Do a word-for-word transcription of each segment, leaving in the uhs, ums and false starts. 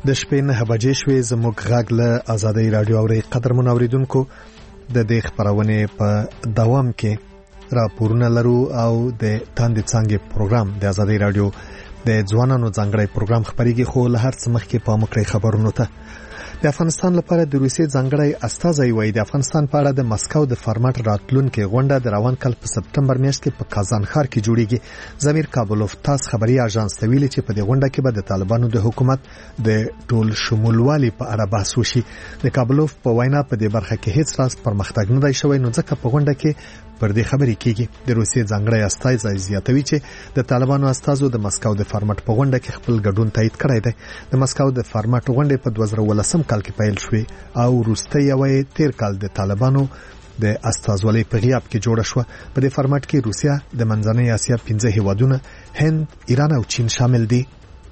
د شپې نه بجې شوې زموږ غږ له آزادۍ رادیو اوري قدرمن اوریدونکو د دې خبرونه په دوام کې راپورونه لرو او د تاندې څنګه پروګرام د آزادۍ رادیو د ځوانانو ځانګړی پروګرام خبريږي خو له هر څه مخکې په مکرې خبرونه ته د افغانستان لپاره د روسیې ځانګړی استازی وایي د افغانستان په اړه د مسکو د فارمټ راتلونکو غونډه د روان کال په سپتمبر میاشت کې په کازان ښار کې جوړیږي. زمیر کابلوف تاس خبري اژانس ته ویلي چې په دې غونډه کې به د طالبانو د حکومت د ټول شمولوالي په اړه بحث وشي. د کابلوف په وینا په دې برخه کې هیڅ راز پرمختګ نه دی شوی، نو ځکه په غونډه کې پر دې خبرې کیږي. د روسیې ځانګړی استازی زیاتوي چې د طالبانو استازو د مسکو د فارمټ په غونډه کې خپل ګډون تایید کړی دی. د مسکو د فارمټ غونډه په دوه زره ولسم کال کې پیل شوې او وروسته یوې تیر کال د طالبانو د استازولۍ په غیاب کې جوړه شو. په دې فارمټ کې روسیا د منځنۍ اسیا پنځه هیوادونه هند، ایران او چین شامل دي.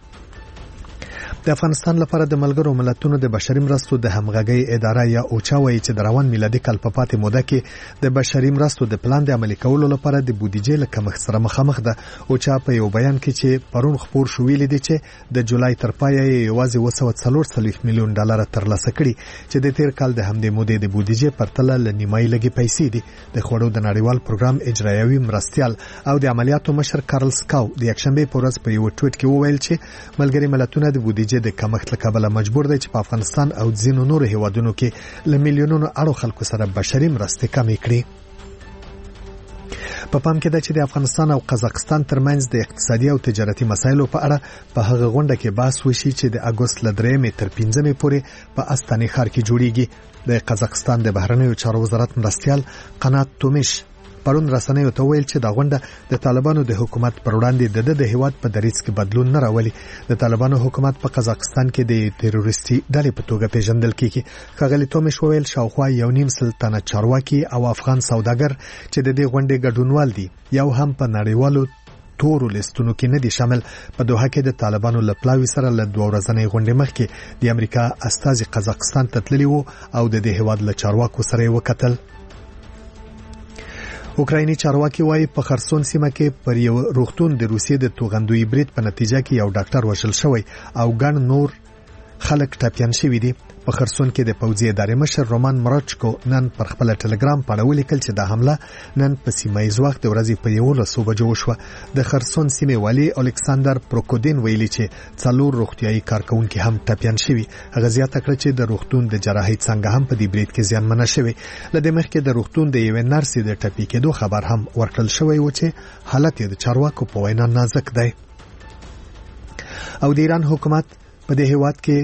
د افغانستان لپاره د ملګرو ملتونو د بشري مرستو د همغږي اداره یا اوچا وایي چې د روان میلادي کال په پاتې موده کې د بشري مرستو د پلان د عملي کولو لپاره د بودیجې له کمښت سره مخامخ ده. اوچا په یو بیان کې چې پرون خبر شو ویلي دی چې د جولای تر پایه یوازې وسو څلور سلوي میلیون ډالر ترلاسه کړي چې د تیر کال د همدې مودې د بودیجې پرتله لنیمای لګي پیسې دي. د خوړو د نړیوال پروګرام اجرایوي مرستيال او د عملیاتو مشر کارل سکاو د یکشنبه په ورځ په یو ټویټ کې وویل چې ملګري ملتونه د بودیجې د کمښت له کبله مجبور دي چې په افغانستان او ځینو نورو هیوادونو کې ل میلیونونو اړو خلکو سره بشري مرستې کمې کړي. په پام کې ده چې د افغانستان او قزاقستان ترمنځ د اقتصادي او تجارتي مسایلو په اړه په هغه غونډه کې بحث وشي چې د اگست ل درېمې تر پنځمې پورې په استاني ښار کې جوړیږي. د قزاقستان د بهرنیو چارو وزارت مرستيال قنات تومیش پرون رسنیو ته ویل چې دا غونډه د طالبانو د حکومت پر وړاندې د د هیواد په دریځ کې بدلون نه راولي. د طالبانو حکومت په قزاقستان کې د تروریستي ډلې په توګه پیژندل کیږي. ښاغلي تومیش ویل شاوخوا یو نیم سل تنه چارواکي او افغان سوداګر چې د دې غونډې ګډونوال دي یو هم په نړیوالو تورو لیستونو کې نه دي شامل. په دوحه کې د طالبانو له پلاوي سره له دوه ورځنۍ غونډې مخکې د امریکا استازي قزاقستان ته تللی وو او د دې هیواد له چارواکو سره وکتل. اوکرایني چارواکي وايي په خرسون سیمه کې پر یو روغتون د روسیې د توغندوی برید په نتیجه کې یو ډاکټر وژل شوی او ګڼ نور خلک ټپيان شوي دي. په خرسون کې د پوځي ادارې مشر رومان مرچکو نن پر خپل ټلګرام باندې ولیکل چې دا حمله نن په سیمایي وخت د ورځې په یو لسو بجو وشوه. د خرسون سیمې والی الکساندر پروکودین ویلي چې څلور روغتيایي کارکونکو هم ټپيان شوي. هغه زیاته کړ چې د روغتون د جراحي څنګه هم په دې برید کې زیانمن شوی. لدې مخکې د روغتون د یو نرسې د ټپي کېدو خبر هم ورکړل شوی و چې حالت یې د چارواکو په وینا نازک دی. او د ایران حکومت په دې هیواد کې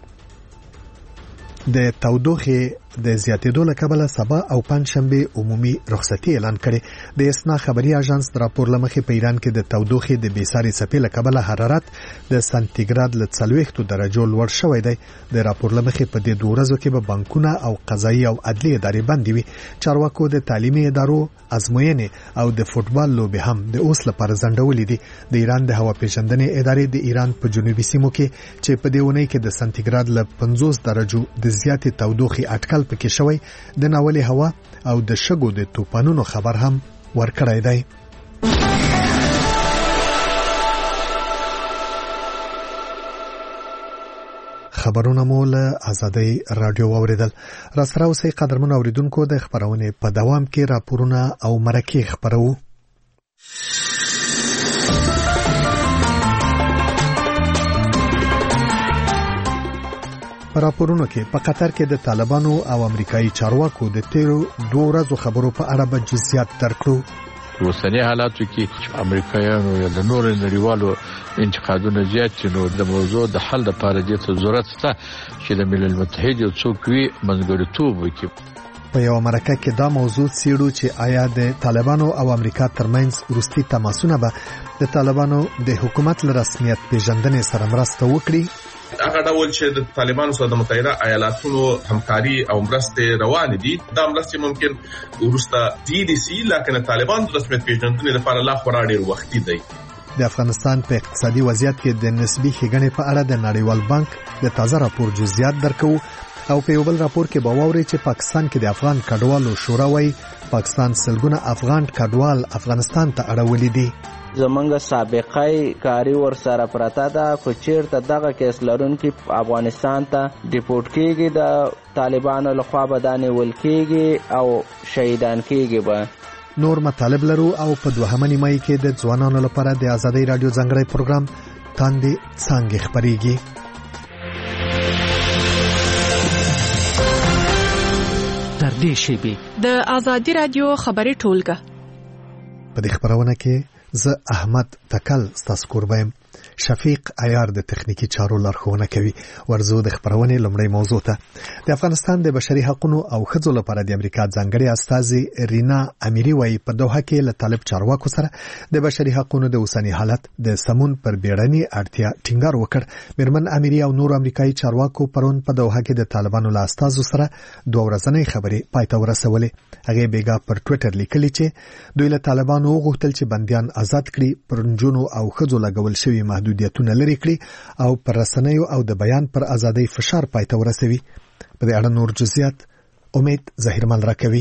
د تودوخه د زیاتېدو له کبله سبا او پنځشنبه عمومي رخصتي اعلان کړي. د اسنا خبري اژانس راپور لمخې په ایران کې د تودوخه د بیساري څپې له کبله حرارت د سانتیګراد له څلوېښت درجو لوړ شوی دی. د راپور لمخې په دې دوه ورځو کې به بانکونه او قضایي او عدلي ادارې بندي وي. چارواکو د تعلیمي ادارو ازموینې او د فوتبال لوبې هم د اوس لپاره ځنډولې دي. د ایران د هوا پیژندنې ادارې د ایران په جنوبي سیمو کې چې په دې ونې کې د سانتیګراد له پنځوس درجو د زیاتې تودوخه اټکل پکې شوی د ناولې هوا او د شګو د توپانونو خبر هم ورکړی دی. خبرونه مو له آزادۍ رادیو اوریدل. را سره اوسئ قدرمن اوریدونکو، د خبرونه په دوام کې راپورونه او مرکې خبرو. په راپورونو کې په قطر کې د طالبانو او امریکایي چارواکو د تیرو دوه ورځو خبرو په اړه به جزئیات درکړو. اوسنی حالاتو کې امریکایانو یا د نورو نړیوالو انتقادونه زیات دي، نو د موضوع د حل لپاره د ضرورت شته چې د ملل متحد یو څوک وي منځګړیتوب وکړي. په یو مرکه کې دا موضوع څیړو چې آیا د طالبانو او امریکا ترمنځ وروستي تماسونه به د طالبانو د حکومت له رسمیت پیژندنې سره مرسته وکړي. هغه ډول چې د طالبانو سره د متحده ایالاتونو همکاري او مرستې روان دي، دا مرستې ممکن ورسته دي دي سي لکه طالبان د رسمیت پیژندنې لپاره لا خورا ډیر وخت دی. د افغانستان په اقتصادي وضعیت کې د نسبی ښېګڼې په اړه د نړیوال بانک د تازه راپور جزئیات درکو او په یو بل راپور کې به واوري چې پاکستان کې د افغان کډوالو شورا وايي پاکستان سلګونه افغان کډوال افغانستان ته اړولې دي. زمونږ سابقه کاری ور سره پرته ده. خو چیرته دغه کیس لرونکي افغانستان ته ډیپورټ کیږي د طالبانو لخوا به دا نیول کیږي او شهیدان کیږي. به نور مطالب لرو او په دوهمه نیمایي کې د ځوانانو لپاره د آزادۍ رادیو ځانګړی پروګرام تاندې څانګې خپرېږي. تر دې شیبې د آزادۍ رادیو خبري ټولګه په دې خبرونه کې زه احمد تکل ستاسو کوربایم. شفیق عیار د تخنیکی چارو لارښوونه کوي. ورزو د خبرونې لومړی موضوع ته. د افغانستان د بشري حقوقو او ښځو لپاره د امریکا ځانګړي استازي رینا امیری وايي په دوحه کې له طالب چارواکو سره د بشري حقوقو د اوسنی حالت د سمون پر بیړني اړتیا ټینګار وکړ. میرمن امیری او نور امریکایي چارواکو پرون په دوحه کې د طالبانو له استازو سره دوه ورځنۍ خبرې پای ته ورسولې. هغه بیګا پر ټوئیټر لیکلي چې دوی له طالبانو وغوښتل چې بنديان آزاد کړي، پرنجونو او ښځو لګول شوی محدودیتونه لري کړي او پر رسنیو او د بیان پر ازادۍ فشار پای ته ورسوي. په دې اړه نور جزئیات امید ظاهرمل راکوي.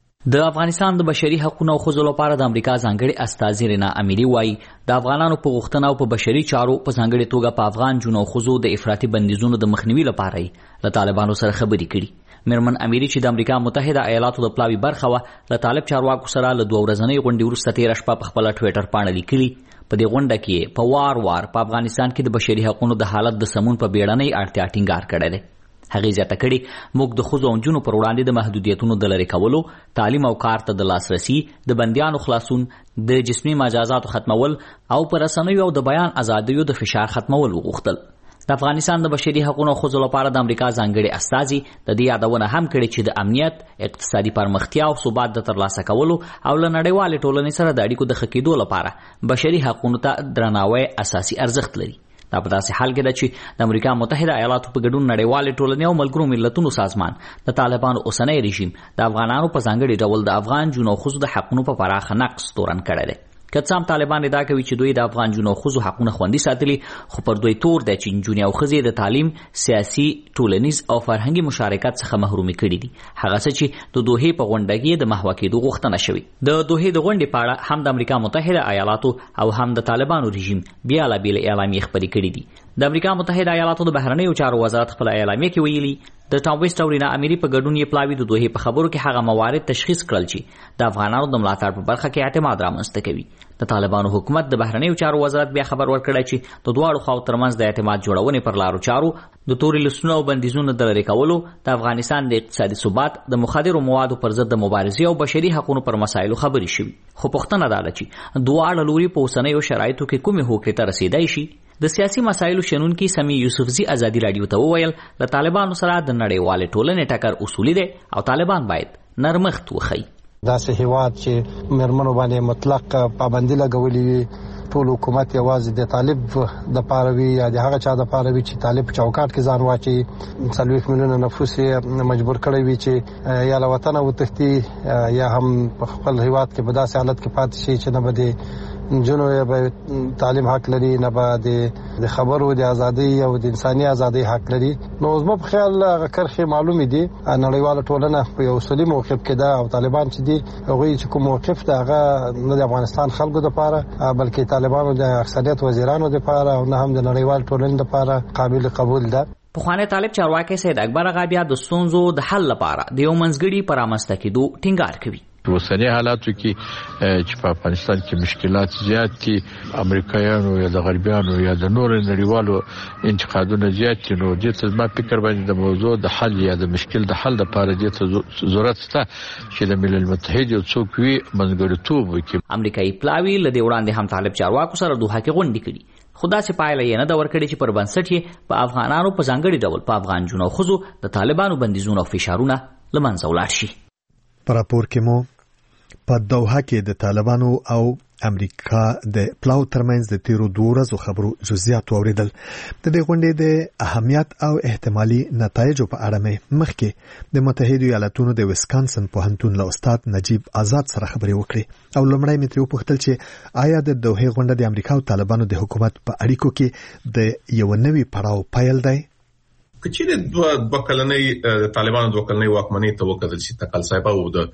د افغانستان د بشري حقوقو او ښځو لپاره د امریکا ځانګړي استازي رینا امیری وايي د افغانانو په غوښتنه او په بشري چارو په ځانګړي توګه په افغان جنو او ښځو د افراطي بندیزونو د مخنیوي لپاره له طالبانو سره خبرې کړي. میرمن امیری چې د امریکا متحده ایالاتو د پلاوی برخه و له طالب چارواکو سره له دوه ورځنۍ غونډې وروسته تیر شپه په خپل ټوئیټر باندې لیکلي په دې غونډه کې په وار وار په افغانستان کې د بشري حقوقو د حالت د سمون په بیړنۍ اړتیا ټینګار کړی دی. هغې زیاته کړې موږ د ښځو او نجونو پر وړاندې د محدودیتونو د لرې کولو، تعلیم او کار ته د لاسرسي، د بندیانو خلاصون، د جسمي مجازاتو ختمول او پر رسنیو او د بیان ازادیو د فشار ختمول وغوښتل. د افغانستان د بشري حقوقو او ښځو لپاره د امریکا ځانګړي استازي د دې یادونه هم کړې چې د امنیت، اقتصادي پرمختیا او ثبات د ترلاسه کولو او له نړیوالې ټولنې سره د اړیکو د ښه کېدو لپاره بشري حقوقو ته درناوی اساسي ارزښت لري. دا په داسې حال کې ده چې د امریکا متحده ایالاتو په ګډون نړیوالې ټولنې او ملګرو ملتونو سازمان د طالبانو اوسنی رژیم د افغانانو په ځانګړي ډول د افغان جنو ښځو د حقونو په پراخه نقض تورن کړی دی. که څه هم طالبان ادعا کوي چې دوی د افغان جنو ښځو حقونه خوندي ساتلي، خو پر دوی تور دی چې نجونې او ښځې د تعلیم، سیاسي، ټولنیز او فرهنګي مشارکت څخه محرومي کړي دي. هغه څه چې د دوحې په غونډه کې د محوه کېدو غوښتنه شوې. د دوحې د غونډې په اړه هم د امریکا متحده ایالاتو او هم د طالبانو رژیم بیلابېل اعلامیې خپرې کړي دي. د امریکا متحده ایالاتو د بهرنیو چارو وزارت خپل اعلامیه کې ویلي د ټام ویسټ او رینا امیری په ګډون یې پلاوی د دوحې په خبرو کې هغه موارد تشخیص کړل چې د افغانانو د ملاتړ په برخه کې اعتماد رامنځته کوي. د طالبانو حکومت د بهرنیو چارو وزارت بیا خبر ورکړی چې د دواړو خواو ترمنځ د اعتماد جوړونې پر لارو چارو، د تورې لستونو او بندیزونو د لرې کولو، د افغانستان د اقتصادي ثبات، د مخدرو موادو پر ضد د مبارزې او بشري حقوقو پر مسایلو خبرې شوي. خو پوښتنه دا ده چې دواړه لوري په اوسنیو شرایطو کې کومې هوکړې ته رسیدای شي. د سیاسي مسایلو شنونکي سمی یوسفزي ازادي رادیو ته وویل له طالبانو سره د نړیوالې ټولنې ټکر اصولي دی او طالبان باید نرمښت وښيي. داسې هیواد چې مېرمنو باندې مطلق پابندي لګولې وي، ټول حکومت یوازې د طالب د پاره وي یا د هغه چا د پاره وي چې طالب چوکاټ کې ځان واچي، څلوېښت میلیونه نفوس یې مجبور کړی وي چې یا له وطنه وتښتي یا هم په خپل هیواد کې په داسې حالت کې پاتې شي چې نه به د نجونو به تعلیم حق لري، نه به د خبرو د ازادۍ او د انساني ازادۍ حق لري. نو زما په خیال هغه کرښې معلومې دي. نړیواله ټولنه په یو اصولي موقف کې ده او طالبان چې دي هغوی چې کوم موقف ده هغه نه د افغانستان خلکو دپاره بلکې طالبانو د اکثریت وزیرانو دپاره او نه هم د نړیوال ټولنې دپاره قابل قبول ده. پخوانی طالب چارواکي سید اکبر اغا بیا د ستونزو د حل لپاره د یو منځګړي په رامنځته کېدو ټینګار کوي. په اوسني حالاتو کې چې په افغانستان کې مشکلات زیات دي، امریکایانو یا د غربیانو یا د نور نړیوالو انتقادونه زیات دي، نو دې ته ما فکر باندې د موضوع د حل یا د مشکل د حل لپاره دې ته ضرورت شته چې د ملل متحد یو څوک وي منځګړیتوب وکړي. امریکایي پلاوی له دې وړاندې هم طالب چارواکو سره دوحه کې غونډې کړي، خو داسې پایله یې نه ده ورکړې چې پر بنسټ یې په افغانانو په ځانګړي ډول په افغان جنو او ښځو د طالبانو بندیزونه او فشارونه له منځه ولاړ شي. په راپور کې مو په دوحه کې د طالبانو او امریکا د پلاو ترمنځ د تیرو دوه ورځو خبرو جزئیات اوریدل. د دې غونډې د اهمیت او احتمالي نتایجو په اړه مې مخکې د متحده ایالاتونو د ویسکانسن پوهنتون له استاد نجیب آزاد سره خبرې وکړې او لومړی مې ترې وپوښتل چې آیا د دوحې غونډه د امریکا او طالبانو د حکومت په اړیکو کې د یو نوي پړاو پیل دی؟ کچې د دوه دوه کلنۍ د طالبانو دوه کلنۍ واکمنۍ ته وکتل چې تکل صاحب او د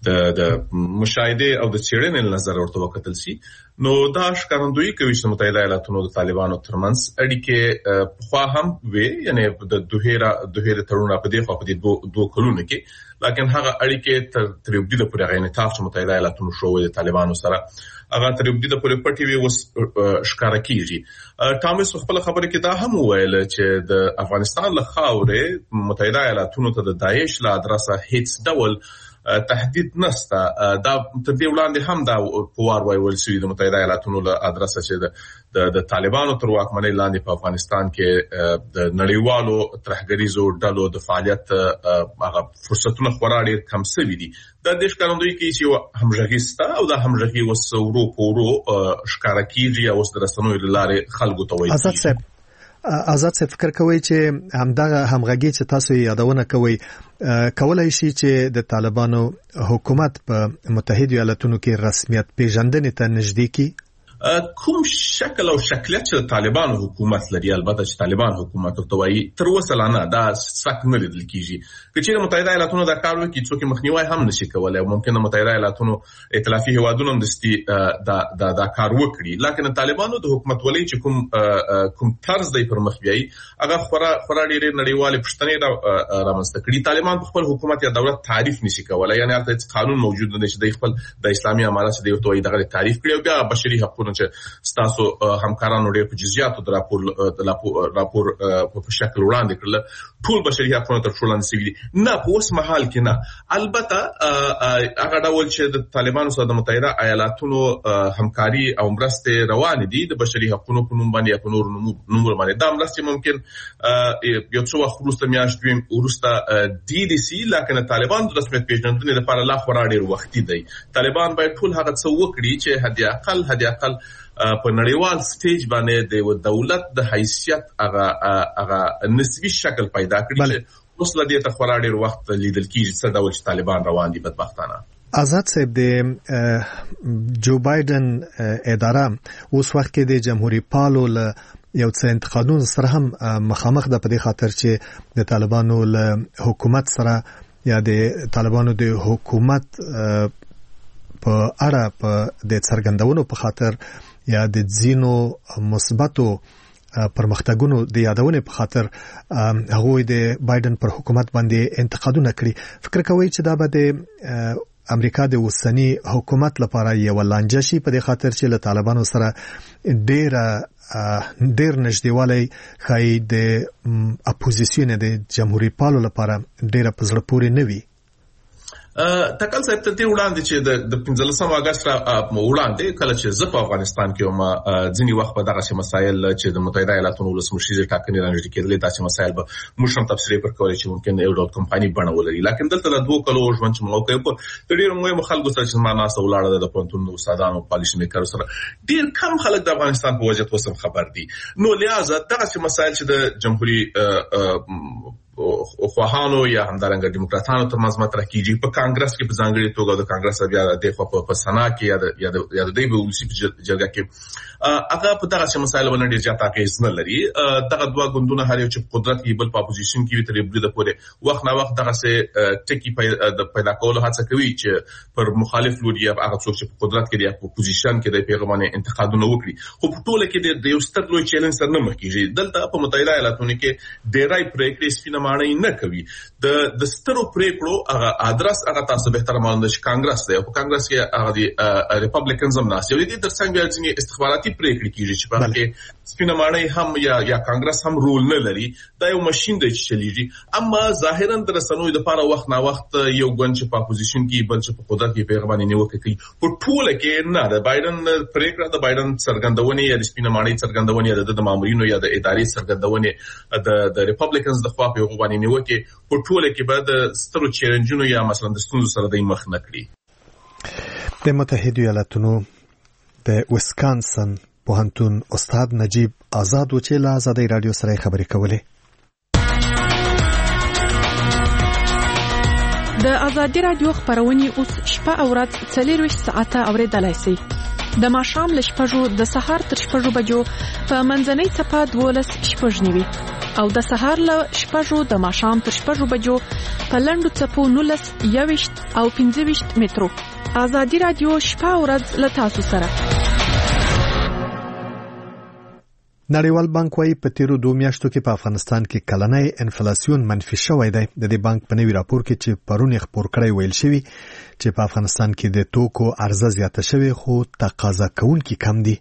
د د مشاهده او د چیرنې نظر ورته وکتل شي نو دا ښکارندوی کوي چې متحده ایالاتونو د طالبانو ترمنځ اړیکې خو هم وي یعنی د دوهره دوهره تړون په دې خو په دې دوه کلونو کې لکه هغه اړیکې تر تر یو ډول پورې غوښنه تاسو متحده ایالاتونو شو د طالبانو سره هغه تر یو ډول پورې پټي وي وس ښکارا کیږي ټامس خپل خبره کې دا هم ویل چې د افغانستان له خاورې متحده ایالاتونو ته د داعش له ادرسه هیڅ ډول تهدید نسته دا تر دې وړاندې هم دا پوار وایول شوی د متحده ایالاتونو له ادرسه چې د د طالبانو تر واکمنۍ لاندې په افغانستان کې د نړیوالو ترهګریزو ډلو د فعالیت هغه فرصتونه خورا ډېر کم شوي دي د دې ښکارندوی کې چې همغږي ستا او د همغږي وسورو پورو ښکارا کیږي او د رسنیو لارې خلکو ته وایي آزاد صاحب آزاد څه فکر کوي چې همدغه همغږي چې تاسو یادونه کوي کولای شي چې د طالبانو حکومت په متحده ایالاتونو کې رسمیت پیژندنې ته نږدې کی کوم شکل او شکلیت چې طالبان حکومت لري البته چې طالبان حکومت ورته وایي تر اوسه لا نه دا سک نه لیدل کیږي چې متحده ایالاتونو دا کار وکړي څوک مخنیوي هم نشي کولای او ممکنه متحده ایالاتونو ائتلافي هوادونو هم دستي دا دا دا کار وکړي لکه طالبانو د حکومت ولې چې کوم کوم طرز دی پر مخ بیاي هغه خورا خورا ډېر نړیوال پښتنې رامنځته کړي طالبان په خپل حکومت یا دولت تعریف نشي کولای یعنی هغه قانون موجود نه شي د خپل د اسلامي امارات د ورته وایي دغه تعریف کړي او بیا بشري حقوقو چې ستاسو همکارانو ډېر په جزئیاتو د راپور د راپور په شکل وړاندې کړل ټول بشري حقوقو تر ټولو نسوي نه په اوس مهال کې نه البته هغه ډول چې د طالبانو سره د متحده ایالاتونو همکاري او مرستې روان دي د بشري حقوقو په نوم باندې یا په نور نوم باندې دا مرستې ممکن یو څو وخت وروسته میاشت دویم وروسته ډي ډي سي لکه طالبان د رسمیت پیژندنې لپاره لا خورا ډېر وختي دی طالبان باید ټول هغه څه وکړي چې هدي اقل هدي اقل په نړیوال سټیج باندې د دولت د حیثیت هغه هغه نسبی شکل پیدا کړي چې اوس لدې ته خورا ډېر وخت لیدل کیږي چې د ولش طالبان روان دي بدبختانه آزاد صاحب د جو بایدن اداره اوس وخت کې د جمهوریت پالو له یو څه انتقادونو سره هم مخامخ ده په دې خاطر چې د طالبانو له حکومت سره یا د طالبانو د حکومت په اړه په د څرګندونو په خاطر یا د ځینو مثبتو پرمختګونو د یادونې په خاطر هغه د بایدن پر حکومت باندې انتقادونه کړي فکر کوي چې دا به د امریکا د اوسنی حکومت لپاره یو لانجه شي په دې خاطر چې له طالبانو سره ډېر ډېر نږدېوالی خای د اپوزیسیون د جمهوریت پالو لپاره ډېر په زړه پورې نه وي تکل صاحب ته وړاندې چې د پنځلسم اگست وړاندې کله چې زه په افغانستان کې ما ځینی وخت په دغه مسایل چې د متحده ایالاتونو ولسمشر ټاکنې رانجې کېدلې تاسو مسایل به موږ هم تفسیر پر کولای چې ممکن یو ډول کمپایني بڼه ولري لکه دلته د دوه کلو ژوند چې موږ کوي په ډېر مهم خلکو سره چې ما ناسه ولاړه د پونتون استادانو پالیسي میکر سره ډېر کم خلک د افغانستان په وجه توسم خبر دي نو لہذا دغه مسایل چې د جمهوریت خواهانو یا همدارنګه دیموکراتانو ترمنځ مطرح کیږي په کانګرس کې په ځانګړي توګه د کانګرس بیا د خو په سنا کې یا د یا د یا د دی ولسی جرګه کې هغه په دغه مسایل باندې ډیر زیات اغیز نه لري دغه دوه ګوندونه هر یو چې قدرت کې بل په اپوزیشن کې تر بل د پورې وخت نه وخت دغه سه ټکی پیدا کولو هڅه کوي چې پر مخالف لوري یا هغه څوک چې په قدرت کې دی په اپوزیشن کې د پیغامونه انتقادونه وکړي خو په ټوله کې د یو ستر لوی چیلنج سره نه مخ کیږي دلته په متحده ایالاتونو کې ډیرای پریکړې سپینه معنی نه کوي د د سترو پریکړو هغه ادرس هغه تاسو به تر معلومه چې کانګرس دی په کانګرس کې هغه دی ریپبلیکنز هم ناس یو دي تر څنګه چې استخباراتي پریکړې کیږي چې په کې سپینه معنی هم یا یا کانګرس هم رول نه لري دا یو ماشين دی چې چلیږي اما ظاهرا در رسنوي د لپاره وخت نه وخت یو ګوند چې په اپوزیشن کې بل چې په قدرت کې پیغام نیوکه کوي په ټوله کې نه د بایدن پریکړه د بایدن څرګندونې یا د سپینه معنی څرګندونې د مامورینو یا د ادارې څرګندونې د د ریپبلیکنز د خوا په غوښتنې نیوکه په ټوله کې به د سترو چیلنجونو یا مثلا د ستونزو سره د مخ نه کړي د متحده ایالاتونو د ویسکانسن پوهنتون استاد نجیب آزاد و چې له آزادۍ رادیو سره خبرې کولې د آزادۍ رادیو خبرونه اوس شپه او ورځ څلور ساعته اوریدلای شئ د ماښام له شپږو د سهار تر شپږو بجو په منځنۍ څپه دولس شپږ نیوي او د سهار له شپږو د ماښام تر شپږو بجو په لنډو څپو نولس یوویشت او پنځه ویشت مترو. ازادي رادیو شپه او ورځ له تاسو سره. نړیوال بانک وايي په تیرو دوه میاشتو کې په افغانستان کې کلنی انفلاسیون منفي شوی دی. د دې بانک په نوي راپور کې چې پرون خبر کړی ویل شوی چې په افغانستان کې د توکو عرضه زیاته شوی خو تقاضا کوونکي کم دي.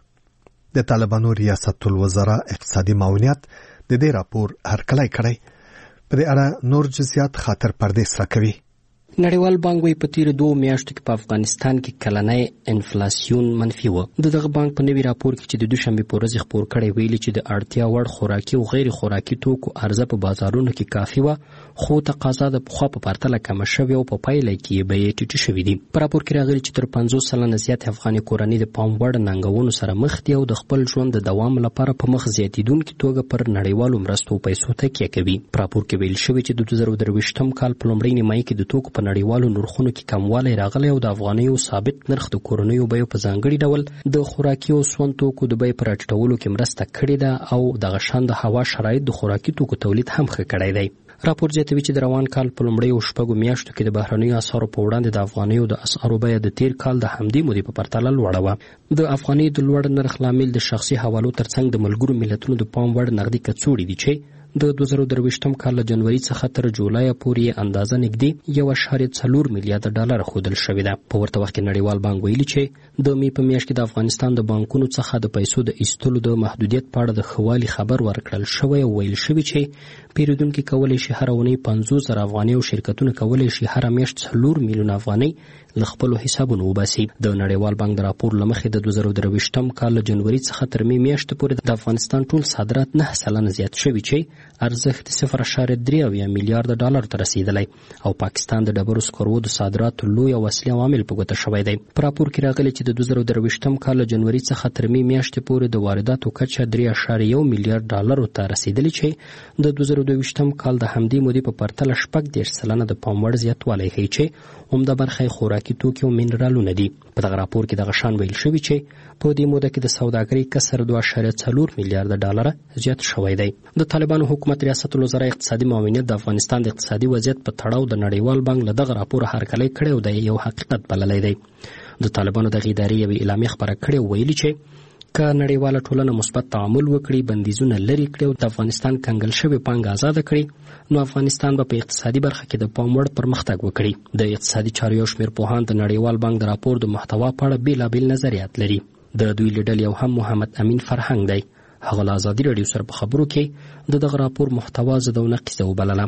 د طالبانو ریاست الوزرا اقتصادي معاونیت د دې راپور هرکلی کړی. په دې اړه نور جزئیات خاطر پردیس راکوي. نړیوال بانک وايي په تیر دوه میاشتو کې په افغانستان کې کلنی انفلاسیون منفي و. دغه بانک په نوي راپور کې چې د دوشنبه په ورځ خبر کړی ویلي چې د اړتیا وړ خوراکي او غیر خوراکي توکو عرضه په بازارونو کې کافي و، خو تقاضا د پخوا په پرتله کم شوې او په پایله کې به ټیټه شوې دي. په راپور کې راغلي چې تر پنځوس سلنه زیات افغاني کورنۍ د پام وړ ننګونو سره مخ دي او د خپل ژوند د دوام لپاره په مخ زیاتیدونکو توګه پر نړیوالو مرستو پیسو تکیه کوي. په راپور کې ویل شوی چې د دوه زره درویشتم کال په لومړۍ نیمایي کې د توکو په نړیوالو نرخونو کې کموالی راغلی او د افغانیو ثابت نرخ د کورنیو بیو په ځانګړي ډول د خوراکي او سون توکو د بیې په راټیټولو کې مرسته کړې ده او دغه شان د هوا شرایط د خوراکي توکو تولید هم ښه کړی دی. راپور زیاتوي چې د روان کال په لومړیو شپږو میاشتو کې د بهرنیو اسعارو په وړاندې د افغانیو د اسعارو بیه د تیر کال د همدې مودې په پرتله لوړه وه. د افغاني د لوړ نرخ لامل د شخصي حوالو ترڅنګ د ملګرو ملتونو د پام وړ نغدي کڅوړې دي چې د دوه زره درویشتم کال له جنوري څخه تر جولای پورې اندازه نږدې یو اعشاریه څلور میلیارډ ډالر ښودل شوې ده. په ورته وخت کې نړیوال بانک ویلي چې د می په میاشت کې د افغانستان د بانکونو څخه د پیسو د ایستلو د محدودیت په اړه د خوالي خبر ورکړل شوی او ویل شوی چې پیرودونکو کولی شي هر اونۍ پنځوس زره افغاني او شرکتونه کولی شي هر میاشت څلور میلیون افغاني له خپلو حسابونو وباسي. د نړیوال بانک د راپور له مخې د دوه زره درویشتم کال له جنوري څخه تر می میاشتې پورې د افغانستان ټول صادرات نه سلنه زیات شوي چې ارزښت صفر اعشاریه درې اویا میلیارډ ډالر ته رسیدلی او پاکستان د ډبرو سکرو د صادراتو لوی او اصلي عوامل په ګوته شوی دی. په راپور کې راغلی چې د دوه زره درویشتم کال له جنوري څخه تر می میاشتې پورې د وارداتو کچه درې اعشاریه یو میلیارډ ډالرو ته رسیدلی چې د دوه زره دویشتم کال د همدې مودې په پرتله شپږ دېرش سلنه د پام وړ زیاتوالی ښیي چې عمده برخه یې خوراکي توکي او منرالونه دي. په دغه راپور کې دغه شان ویل شوي چې په دې موده کې د سوداګرۍ کسر دوه اعشاریه څلور میلیارډ ډالره زیات شوی دی. د طالبانو حکومت ریاست الوزرا اقتصادي معاونیت د افغانستان د اقتصادي وضعیت په تړاو د نړیوال بانک له دغه راپور هرکلی کړی او د یو حقیقت بللی دی. د طالبانو دغه ادارې یوې اعلامیه خپره کړې او ویلي چې که نړیواله ټولنه مثبت تعامل وکړي، بندیزونه لرې کړي او د افغانستان کنګل شوې پانګه آزاده کړي، نو افغانستان به په اقتصادي برخه کې د پام وړ پرمختګ وکړي. د اقتصادي چارو یو شمېر پوهان د نړیوال بانک د راپور د محتوا په اړه بېلابېل نظریات لري. د دوی له ډلې یو هم محمد امین فرهنګ دی. هغه له ازادي راډیو سره په خبرو کې د دغه راپور محتوا ضد او نقیضه وبلله.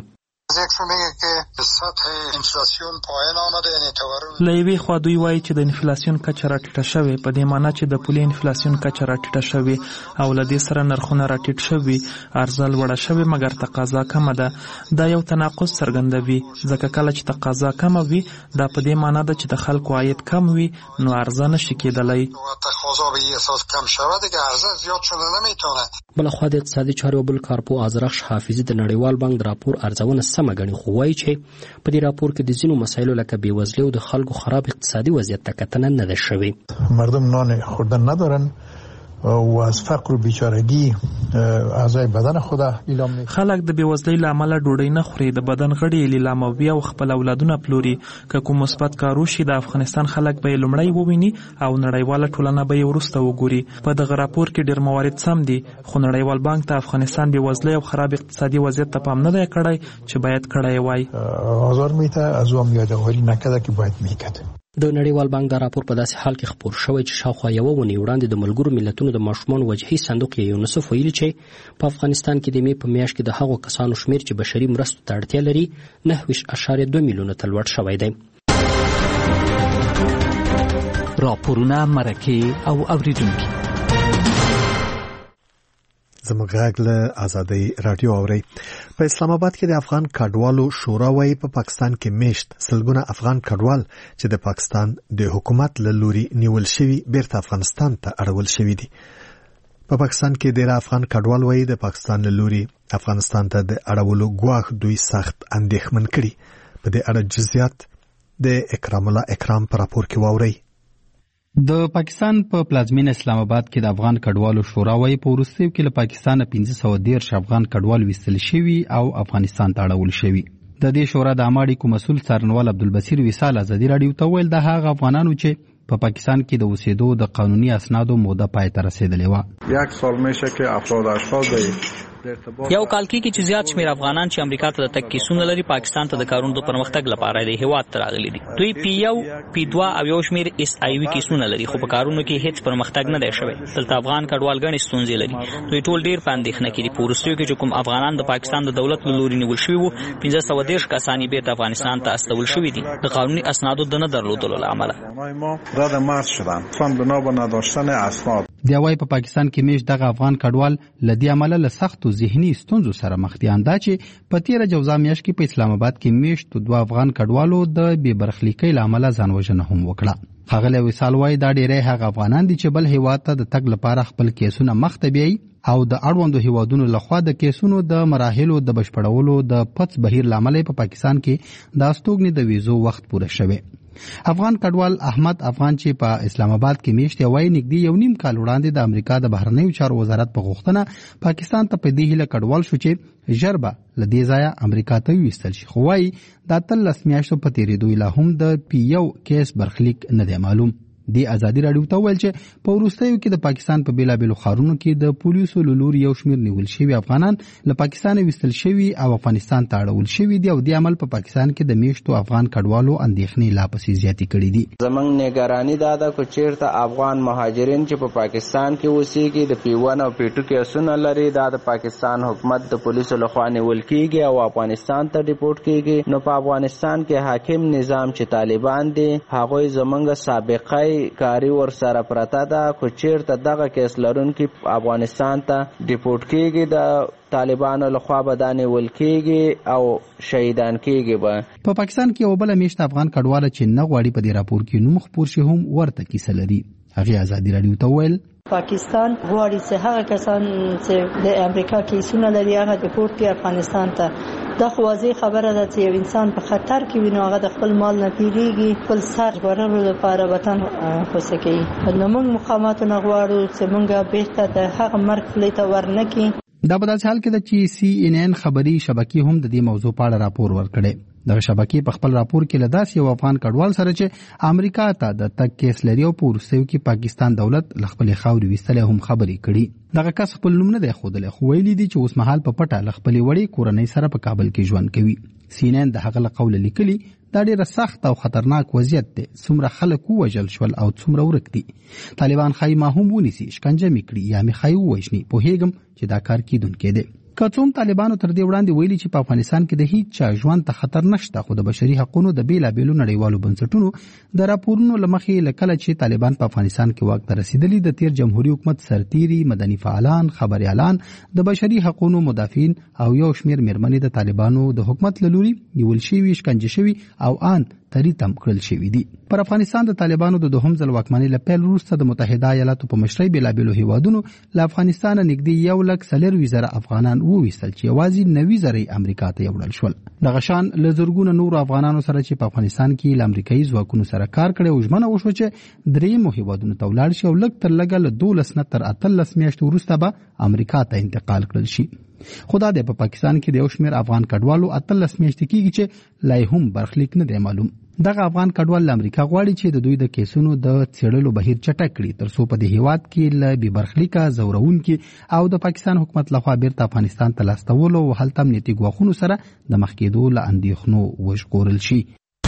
له یوې خوا دوی وایي چې د انفلاسیون کچه راټیټه شوې، په دې معنی چې د پولي انفلاسیون کچه راټیټه شوې او له دې سره نرخونه راټیټ شوي، عرضه لوړه شوې مګر تقاضا کمه ده. دا یو تناقض څرګندوي، ځکه کله چې تقاضا کمه وي دا په دې معنی ده چې د خلکو عاید کم وي، نو عرضه نشي کېدلی. بلخوا د اقتصادي چارو بل کارپو آزرخش حافظي د نړیوال بانک د راپور ارزونه سمه ګڼي، خو وایي چې په دې راپور کې د ځینو مسایلو لکه بېوزلي او د خلکو خراب اقتصادي وضعیت ته کتنه نه ده شوې. مردم نان خوردن ندارن و از فقر و بیچارگی اعضای بدن خود اعلام میکنه. خلک د بېوزلۍ له امله ډوډۍ نه خوري، د بدن غړي یې لیلاموي او خپل اولادونه پلوري. که کوم مثبت کار وشي د افغانستان خلک به یې لومړی وویني او نړیواله ټولنه به یې وروسته وګوري. په دغه راپور کې ډېر موارد سم دي، خو نړیوال بانک ته افغانستان بېوزلۍ او خراب اقتصادي وضعیت ته پام نه دی کړی چې باید کړی وای. آزار میته از او هم یادآوری نکرده که باید میکرد. د نړیوال بانک دا راپور په داسې حال کې خپور شوی چې شاوخوا یوه اونۍ وړاندې د ملګرو ملتونو د ماشومانو وجهي صندوق یونیسف ویلي چې په افغانستان کې د مې په میاشت کې د هغو کسانو شمېر چې بشري مرستو ته اړتیا لري نهه ویشت اعشاریه دوه میلیونه ته لوړ شوی دی. راپورونه، مرکې او اوریدونکي زموږ غږ له ازادي رادیو اوري. په اسلام آباد کې د افغان کډوالو شورا وايي په پاکستان کې میشت سلګونه افغان کډوال چې د پاکستان د حکومت له لوري نیول شوي بیرته افغانستان ته اړول شوي دي. په پاکستان کې ډېر افغان کډوال وايي د پاکستان له لوري افغانستان ته د اړولو ګواښ دوی سخت اندېښمن کړي. په دې اړه جزئیات د اکرام الله اکرام په راپور کې واوري. د پاکستان په پلازمینه اسلام آباد کې د افغان کډوالو شورا وايي په وروستیو کې له پاکستانه پنځه سوه دېرش افغان کډوال ویستل شوي او افغانستان ته اړول شوي. د دې شورا د عامه اړیکو مسؤل څارنوال عبدالبصیر وصال ازادي راډیو ته ویل د هغه افغانانو چې په پاکستان کې د اوسېدو د قانوني اسنادو موده پای ته رسیدلې وه. یک سال میشه که افراد اشخاص یو کال کې چې زیات شمیر افغانان چې امریکا ته د تګ کیسونه لري پاکستان ته د کارونو د پرمختګ لپاره د هیواد ته راغلي دي. دوی پی یو پی دوه او یو شمیر اس آی وی کیسونه لري خو په کارونو کې هیڅ پرمختګ نه دی شوی. دلته افغان کډوال غني ستونزې لري. دوی ټول ډیر په اندېښنه کې دي. په وروستیو کې چې کوم افغانان د پاکستان د دولت له لوري نیول شوي وو پنځه سوه دېرش کسان یې بیرته افغانستان ته استول شوي دي د قانوني اسنادو د نه درلودلو له امله. رد مرز شدن فهم بنا به نداشتن اسناد. دی وايي په پاکستان کې میش دغه افغان کډوال لدی عمله له سختو ذهني ستونزو سره مخ دي. اندا چې په تیر جوزا میاش کې په اسلام آباد کې میش تو دوه افغان کډوالو د بې برخلیکۍ له عمله ځان وژنه هم وکړه. ښاغلی وصال وايي دا ډېری هغه افغانان دي چې بل هیواد ته د تګ لپاره خپل کیسونه مخ ته بیایي او د اړوندو هیوادونو لخوا د کیسونو د مراحلو د بشپړولو د پڅ بهیر له امله په پاکستان کې د استوګنې د ویزو وخت پوره شوی. افغان کډوال احمد افغان چې په اسلام آباد کې میشت وای نږدې یو نیم کال وړاندې د امریکا د بهرنیو چارو وزارت په غوښتنه پاکستان ته په دې هیله کډوال شو چې ژربه له دې ځایه امریکا ته ویستل شي. خو وایي دا اتلس میاشتو په تېرېدو لا هم د پی یو کیس برخلیک نه دی معلوم. دی ازادي راډیو ته ویل چې په وروستیو کې د پاکستان په بیلابیلو ښارونو کې د پولیسو له لوري یو شمېر نیول شوي افغانان له پاکستانه ویستل شوي او افغانستان ته اړول شوي دي او دې عمل په پاکستان کې د میشتو افغان کډوالو اندېښنې لا پسې زیاتې کړي دي. زموږ نگراني دا ده چې چیرته افغان مهاجرین چې په پاکستان کې اوسېږي د پی ون او پی ټو کیسونه لري دا د پاکستان حکومت د پولیسو لخوا نیول کېږي او افغانستان ته ډیپورټ کېږي. نو په افغانستان کې حاکم نظام چې طالبان دي هغوی زموږ سابقه کاری ور سره پرته ده خو چیرته دغه کیس لرونکي افغانستان ته ډیپورټ کېږي د طالبانو لخوا به دا نیول کېږي او شهیدان کېږي. به په پاکستان کې یو بله میشت افغان کډواله چې نه غواړي په دې راپور کې نوم خپور شي هم ورته کیسه لري. هغې ازادي راډیو ته وویل پاکستان غواړي چې هغه کسان چې د امریکا کیسونه لري هغه ډیپورټ کړي افغانستان ته. دا خو واضح خبره ده چې یو انسان په خطر کې وي نو هغه د خپل مال نه تیریږي خپل سر ژغورلو لپاره وطن خوسه کوي. نو موږ مقاماتو نه غواړو چې موږ بیرته د هغه مرګ خولې ته ورنکړي. دا په داسې حال کې ده چې سی ان ان خبري شبکې هم د دې موضوع په اړه راپور ورکړی. دغه شبکې په خپل راپور کې له داسې یو افغان کډوال سره چې امریکا ته د تګ کیس لري او په وروستیو کې پاکستان دولت له خپلې خاورې ویستلی هم خبرې کړي. دغه کس خپل نوم نه دی ښودلی خو ویلي دي چې اوس مهال په پټه له خپلې وړې کورنۍ سره په کابل کې ژوند کوي. سی ان ان د هغه له قوله لیکلي دا ډېره سخت او خطرناک وضعیت دی. څومره خلک ووژل شول او څومره ورک دي. طالبان ښایي ما هم ونیسي شکنجه مې کړي یا مې ښایي ووژني. پوهېږم چې دا کار کیدونکی دی. که څوم طالبانو تر دې وړاندې ویلي چې په افغانستان کې د هیڅ چا ژوند ته خطر نشته خو د بشري حقونو د بیلابیلو نړیوالو بنسټونو د راپورونو له مخې له کله چې طالبان په افغانستان کې واک ته رسېدلي د تیر جمهوري حکومت سرتیري مدني فعالان خبریالان د بشري حقونو مدافعین او یو شمېر میرمنې د طالبانو د حکومت له لوري نیول شوي شکنجه شوي او ان تری تم کړل شوي دي. پر افغانستان د طالبانو د دوهم ځل واکمنۍ له پیل وروسته د متحده ایالاتو په مشرۍ بیلابیلو هیوادونو له افغانستانه نږدې یو لک څلرویشت زره افغانان وویستل چې یوازې نوي زره یې امریکا ته یوړل شول. دغه شان له زرګونه نورو افغانانو سره چې په افغانستان کې له امریکایي ځواکونو سره کار کړی او ژمنه وشوه چې درېیمو هیوادونو ته ولاړ شي او لږ تر لږه له دولس نه تر اتلس میاشتو وروسته به امریکا ته انتقال کړل شي. خو دا د په پاکستان کې د یو شمېر افغان کډوالو اتلس میاشتې کېږي چې لا هم برخلیک نه دی معلوم. دغه افغان کډوال له امریکا غواړي چې د دوی د کیسونو د څېړلو بهیر چټک کړي تر څو په دې هیواد کې له بې برخلیکه ځورونکي او د پاکستان حکومت لخوا بیرته افغانستان ته لاستولو او هلته امنیتي ګواښونو سره د مخ کېدو له اندېښنو وژغورل شي.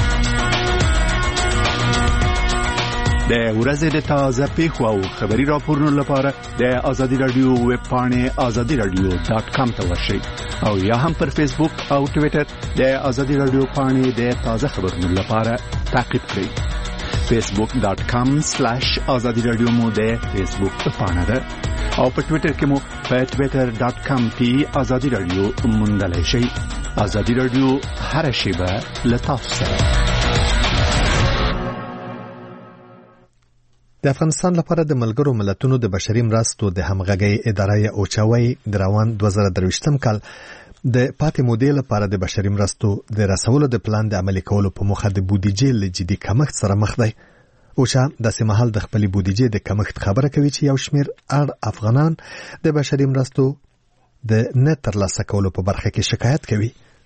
د ورځې د تازه پیښو او خبري راپورونو لپاره د ازادي رادیو ویب پاڼې ازادي رادیو ډاټ کام ته ورشئ او یا هم پر فیسبوک او ټویټر د ازادي رادیو پاڼې د تازه خبرونو لپاره تعقیب کړئ. فیسبوک ډاټ کام سلیش ازادي رادیو مو د فیسبوک پاڼه ده او په ټویټر کې مو په ټویټر ډاټ کام کې ازادي رادیو موندلی شئ. ازادي رادیو هر شیبه له تاسو سره. د افغانستان لپاره د ملګرو ملتونو د بشري مرستو د همغږۍ اداره اوچاوي د روان دوه زره درویشتم کال د پاتې مودې لپاره د بشري مرستو د رسولو د پلان د عملي کولو په موخه د بودیجې له جدي کمښت سره مخ دی. اوچا داسې مهال د خپلې بودیجې د کمښت خبره کوي چې یو شمېر اړ افغانان د بشري مرستو د نه ترلاسه کولو په برخه کې شکایت کوي.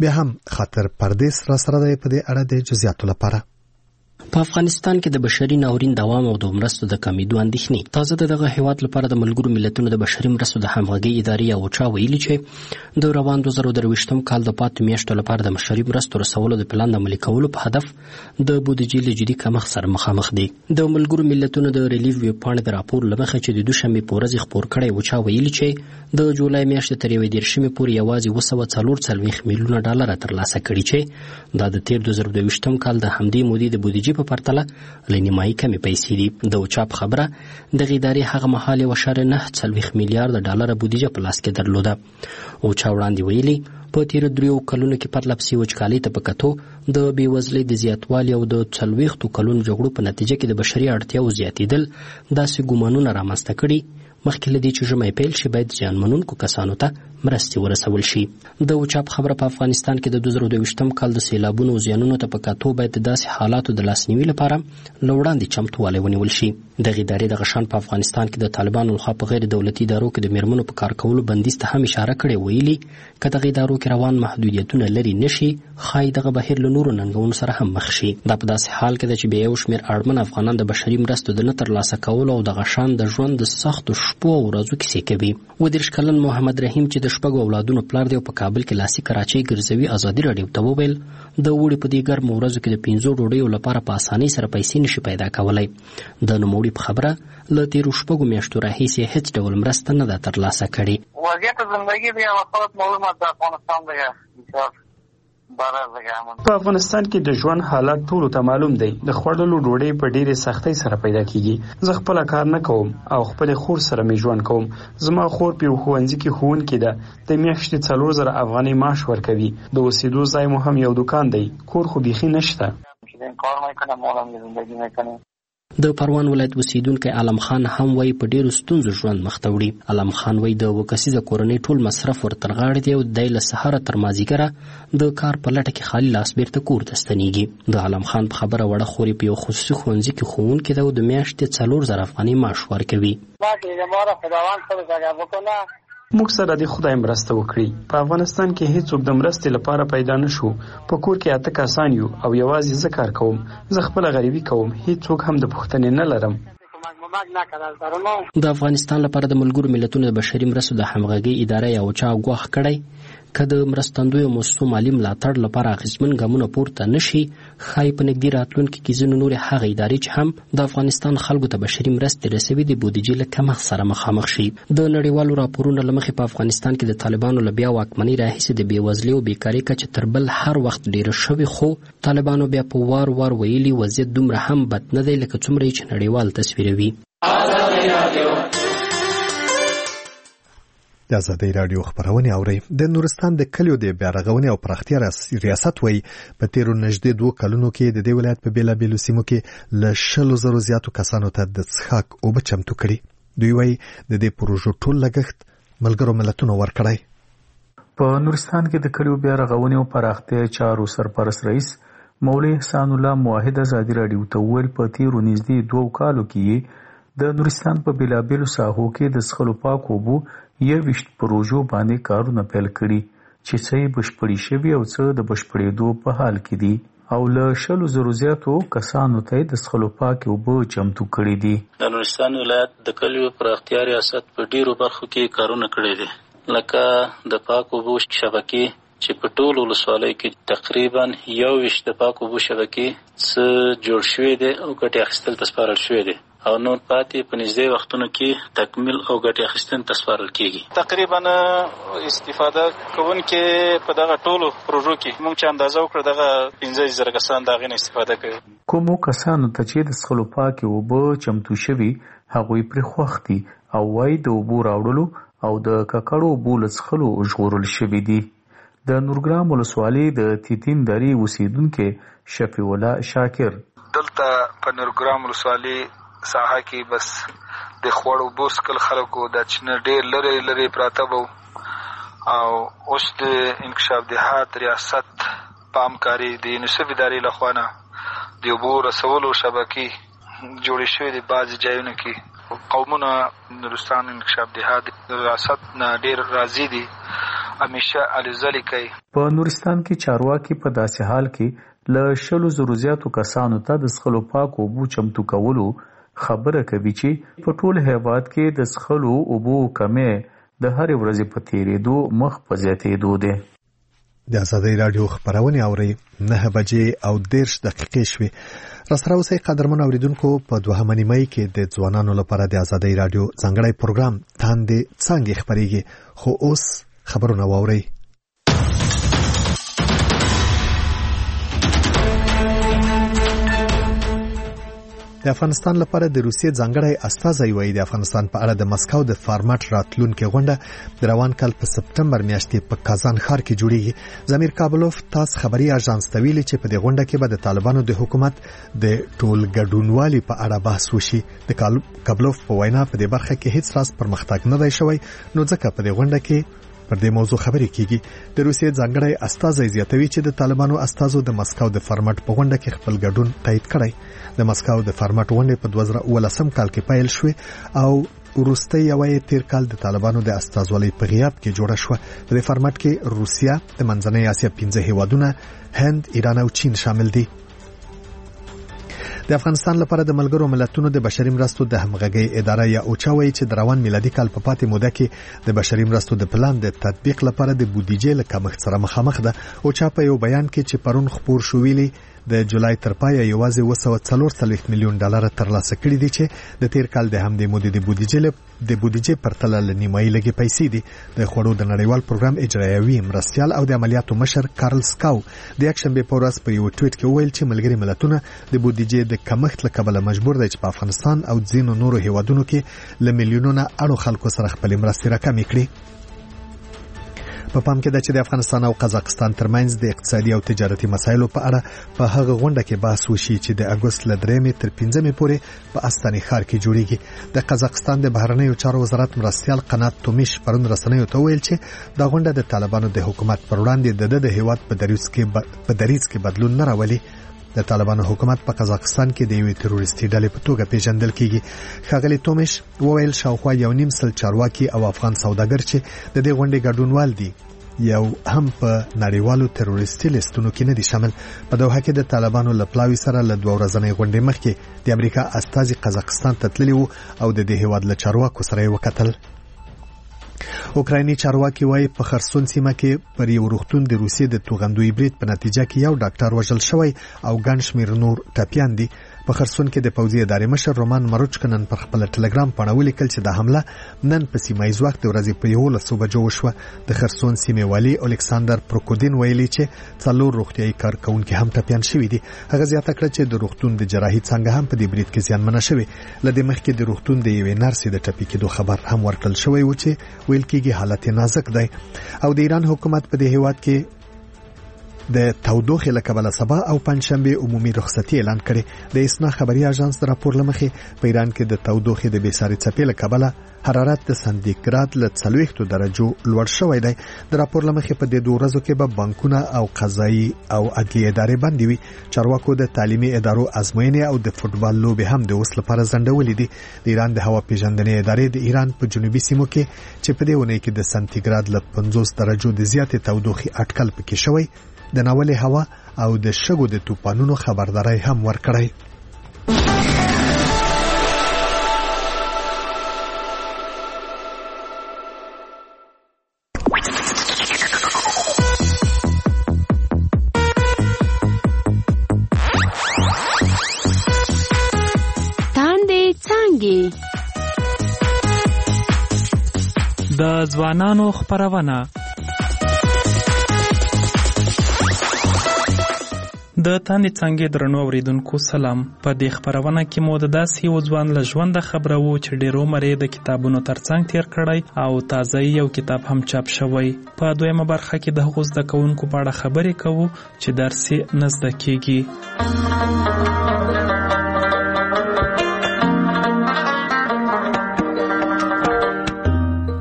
بیا هم خاطر پردیس را سره دی په دې اړه د جزئیاتو لپاره. په افغانستان کې د بشري ناورین دوام او د مرستو د کمیدو اندېښنې. تازه د دغه هیواد لپاره د ملګرو ملتونو د بشري مرستو د همغږۍ ادارې اوچا ویلي چې د روان دوه زره درویشتم کال د پاتې میاشتو لپاره د بشري مرستو رسولو د پلان د عملي کولو په هدف د بودیجې له جدي کمښت سره مخامخ دي. د ملګرو ملتونو د ریلیف ویبپاڼې د راپور له مخې چې د دوشنبې په ورځ خپور کړی اوچا ویلي چې د جولای میاشتې تر یوې دېرشمې پورې یوازې اوه سوه څلور څلوېښت میلیونه ډالره ترلاسه کړي چې دا د تیر دوه زره درویشتم کال د همدې مودې د بودیجې په پرتله له نیمایي کمې پیسې دي. د اوچا په خبره دغه ادارې هغه مهال یو اشاریه نهه څلوېښت میلیارده ډالره بودیجه په لاس کې درلوده. اوچا وړاندې ویلي په تیرو دریو کلونو کې پرله پسې وچکالۍ ته په کتو د بېوزلۍ د زیاتوالي او د څلوېښتو کلونو جګړو په نتیجه کې د بشري اړتیاو زیاتېدل داسې ګومانونه رامنځته کړي مخکې له دې چې ژمی پیل شي باید زیانمنونکو کسانو ته مرستې ورسول شي. د اوچا په خبره په افغانستان کې د دوه زره دویشتم کال د سیلابونو او زیانونو ته په کتو باید د داسې حالاتو د لاسنیوي لپاره له وړاندې چمتووالی ونیول شي. دغه ادارې دغه شان په افغانستان کې د طالبانو لخوا په غیر دولتي ادارو کې د میرمنو په کار کولو بندیز ته هم اشاره کړې. ویلي که دغه ادارو کې روان محدودیتونه لرې نشي ښایي دغه بهیر له نورو ننګونو سره هم مخ شي. دا په داسې حال کې ده چې بیا یو شمېر اړمن افغانان د بشري مرستو د نه ترلاسه کولو او دغه شان د ژوند د سختو شپو او ورځو کیسې کوي. اووه دېرش کلن محمد رحیم چې د شپږو اولادونو پلار دی او په کابل کې لاسي کراچۍ ګرځوي ازادي راډیو ته وویل د اوړي په دې ګرمو ورځو کې د پنځو ډوډیو لپاره په اسانۍ سره پیسې نشي پیدا کولی. د نوموړي په خبره له تیرو شپږو میاشتو راهیسې هیڅ ډول مرسته نه ده ترلاسه کړې. وضعیت زندگی دی وفات معلومات د افغانستان دی. په افغانستان کې د ژوند حالات ټولو ته معلوم دی. د خوړلو ډوډۍ په ډېرې سختۍ سره پیدا کیږي. زه خپل کار نه کوم او خپل خور سره می ژوند کوم. زما خور په ښوونځي کې ښوونکې ده. د میاشتې څلور زره افغانۍ معاش ورکوي. د اوسېدو ځای مو هم یو دکان دی. کور خو بیخي نشته. د پروان ولایت اوسیدونکی علم خان هم وایي په ډیرو ستونزو ژوند مخ ته وړي. علم خان وایي د اووه کسیزه کورنۍ ټول مصرف ورتر غاړې دی او دی له سهاره تر مازدیګره د کار په لټه کې خالي لاس بیرته کور ته ستنېږي. د علم خان په خبره وړه خورې په یو خصوصي ښوونځي کې ښوونکې ده او د میاشتې څلور زره افغانۍ معاش ورکوي. موږ سره د خدای مرسته وکړي. په افغانستان کې هیڅوک د مرستې لپاره پیدا نشو. په کور کې اته کسان یو او یوازې زه کار کوم. زه خپل غریبي کوم. هیڅوک هم د پوښتنې نه لرم. د افغانستان لپاره د ملګرو ملتونو د بشري مرستو د همغږۍ اداره یا اوچا ګواښ کړی که د مرستندویو مؤسسو مالي ملاتړ لپاره اغېزمن ګامونه پورته نشي ښایي په نږدې راتلونکي کې ځینې نورې هغه ادارې چې هم د افغانستان خلکو ته بشري مرستې رسوي د بودیجې له کمښت سره مخامخ شي. د نړیوالو راپورونو له مخې په افغانستان کې د طالبانو له بیا واکمنۍ راهیسې د بېوزلۍ او بېکارۍ کچه تر بل هر وخت ډېره شوې، خو طالبانو بیا په وار وار ویلي وضعیت دومره هم بد نه دی لکه څومره چې نړیوال تصویروي. د ازادي راډیو خبرونه اوري. د نورستان د کلیو د بیارغونې او پراختیا ریاست وایي په تیرو نږدې دوه کلونو کې د دې ولایت په بیلابیلو سیمو کې له شلو زرو زیاتو کسانو ته د څښاک اوبه چمتو کړي. دوی وایي د دې پروژو ټول لګښت ملګرو ملتونو ورکړی. په نورستان کې د کلیو بیارغونې او پراختیا چارو سرپرست رئیس مولوي احسان الله موحد ازادي راډیو ته ویل په تیرو نږدې دوه کالو کې د نورستان په بیلابیلو ساحو کې د څښلو پاکو اوبو یوویشت پروژو باندې کارونه پیل کړي چې څه یې بشپړې شوي او څه د بشپړېدو په حال کې دي او له شلو زرو زیاتو کسانو ته د څښلو پاکې اوبه چمتو کړي دي. د نورستان ولایت د کلیو پراختیا ریاست په ډیرو برخو کې کارونه کړي دي، لکه د پاکو اوبو شبکې چې په ټولو ولسوالیو کې تقریبا یوویشت د پاکو اوبو شبکې څه جوړ شوي دي او ګټې اخیستل ته سپارل شوي دي او نور پاتې په نږدې وختونو کې تکمیل او ګټې اخیستنې ته سپارل کېږي. تقریبا استفاده کوونکې په دغه ټولو پروژو کې موږ چې اندازه وکړو دغه پنځه زره کسان د هغې نه استفاده کوي. کومو کسانو ته چې د څښلو پاکې اوبه چمتو شوي هغوی پرې خوښ دي او وایي د اوبو راوړلو او د ککړو اوبو له څښلو ژغورل شوي دي. د نورګرام ولسوالۍ د تیتین درې اوسیدونکی شفیع الله شاکر دلته په نورګرام ولسوالۍ ساحه کې بس د خوړو اوبو څښل خلکو دا چې نه ډېر لرې لرې پراته وو او اوس د انکشاف دهات ریاست په همکاري د یونیسف ادارې له خوا نه د اوبو رسولو شبکې جوړې شوې دي. بعضې ځایونو کې قومونه نورستان انکشاف دهات ریاست نه ډېر راضي دي همیشه الوزلې کوي. په نورستان کې چارواکي په داسې حال کې له شلو زرو زیاتو کسانو ته د څښلو پاکو اوبو چمتو کولو خبره کوي چې په ټول هیواد کې د څښلو اوبو کمې د هرې ورځې په تیریدو مخ په زیاتېدو دی. د ازادۍ راډیو خبرونه اوري نه بجې او دیرش دقیقې شوې. راسره اوسئ قدرمن اوریدونکو، په دوهمه نیمایي کې د ځوانانو لپاره د ازادۍ راډیو ځانګړی پروګرام تاندې څانګې خپرېږي. خو اوس خبرونه واورئ. د افغانستان لپاره د روسیې ځانګړی استازی وایي د افغانستان په اړه د مسکو د فارمټ راتلونکي غونډه د روان کال په سپتمبر میاشتې په کازان ښار کې جوړیږي. زمیر کابلوف تاس خبري اژانس ته ویلي چې په دې غونډه کې به د طالبانو د حکومت د ټول ګډونوالي په اړه بحث وشي. د کابلوف په وینا په دې برخه کې هیڅ راز پرمختګ نه دی شوی، نو ځکه په دې غونډه کې پر دې موضوع خبرې کیږي. د روسیې ځانګړی استازی زیاتوي چې د طالبانو استازو د مسکو د فارمټ په غونډه کې خپل ګډون تایید کړی. د مسکو د فارمټ غونډه په دوه زره اوولسم کال کې پیل شوه او وروسته یوې تیر کال د طالبانو د استازولۍ په غیاب کې جوړه شوه. په دې فارمټ کې روسیا، د منځنۍ اسیا پنځه هیوادونه، هند، ایران او چین شامل دي. د افغانستان لپاره د ملګرو ملتونو د بشري مرستو د همغږۍ اداره یا اوچا وایي چې د روان میلادي کال په پاتې موده کې د بشري مرستو د پلان د تطبیق لپاره د بودیجې له کمښت سره مخامخ ده. اوچا په یو بیان کې چې پرون خپور شو ویلي د جولای تر پایه یوازې اوه سوه څلور څلوېښت میلیون ډالر ترلاسه کړي دي چې د تیر کال د همدې مودې د بودیجې د بودیجې پرتله له نیمایي لږې پیسې دي. د خوړو د نړیوال پروګرام اجرایوي مرستیال او د عملیاتو مشر کارل سکاو د یکشنبې په ورځ په یو ټویټ کې وویل چې ملګري ملتونه د بودیجې د کمښت له کبله مجبور دي چې په افغانستان او ځینو نورو هیوادونو کې له میلیونونو اړو خلکو سره خپل مرستې راکمې کړي. په پام کې ده چې د افغانستان او قزاقستان ترمنځ د اقتصادي او تجارتي مسایلو په اړه په هغه غونډه کې بحث وشي چې د اګوست له درېمې تر پنځمې پورې په استاني ښار کې جوړیږي. د قزاقستان د بهرنیو چارو وزارت مرستیال قنات تومیش پرون رسنیو ته ویل چې دا غونډه د طالبانو د حکومت پر وړاندې د د هیواد په دریځ کې په دریځ کې بدلون نه راولي. د طالبانو حکومت په قزاقستان کې د یوې تروریستي ډلې په توګه پیژندل کیږي. ښاغلي تومیش وویل شاوخوا یو نیم سل چارواکي او افغان سوداګر چې د دې غونډې ګډونوال دي یو هم په نړیوالو تروریستي لیستونو کې نه دي شامل. په دوحه کې د طالبانو له پلاوي سره له دوه ورځنۍ غونډې مخکې د امریکا استازي قزاقستان ته تللي وو او د دې هیواد له چارواکو سره یې وکتل. اوکرایني چارواکي وایي په خرسون سیمه کې پر یو روغتون د روسیې د توغندوی برید په نتیجه کې یو ډاکټر وژل شوی او ګڼ شمېر نور ټپیان دي. په خرسون کې د پوځي ادارې مشر رومان مروچکنن پر خپل ټلګرام پاڼه ولیکل چې د حمله نن په سیمایي وخت د ورځې په یولسو بجو وشوه. د خرسون سیمې والي الکساندر پروکودین ویلي چې څلور روغتیايي کارکونکي هم ټپیان شوي دي. هغه زیاته کړه چې د روغتون د جراحي څانګه هم په دې برید کې زیانمنه شوې. له دې مخکې د روغتون د یوې نرسې د ټپي کېدو خبر هم ورکړل شوی و چې ویل کېږي حالت نازک دی. او د ایران حکومت په دې هیواد کې د تودوخې له کبله سبا او پنځشنبه عمومي رخصتي اعلان کړي. د اسنا خبري اژانس د راپور لمخې په ایران کې د تودوخې د بېساري څپې له کبله حرارت د سانتیګراد له څلوېښتو درجو لوړ شوی دی. د راپور لمخې په دې دوه ورځو کې به بانکونه او قضایي او عدلي ادارې بندې وي. چارواکو د تعلیمي ادارو ازموینې او د فوټبال لوبې هم د اوس لپاره ځنډولې دي. د ایران د هوا پیژندنې ادارې د ایران په جنوبي سیمو کې چې په دې اونۍ کې د سانتیګراد له پنځوس درجو د زیاتې تودوخې اټکل پکې شوی د ناولې هوا او د شګو د توپانونو خبرداري هم ورکړی. تاندې څانګې د ځوانانو خبرونه. د تاندې څانګې درنو اوریدونکو سلام. په دې خبرونه کې مو د داسې یو ځوان له ژونده خبره وو چې ډېر عمر یې د کتابونو ترڅنګ تیر کړی او تازه یو کتاب هم چاپ شوی. په دویمه برخه کې د هغو زده کوونکو په اړه خبرې کوو چې درس یې نه زده کیږي. تر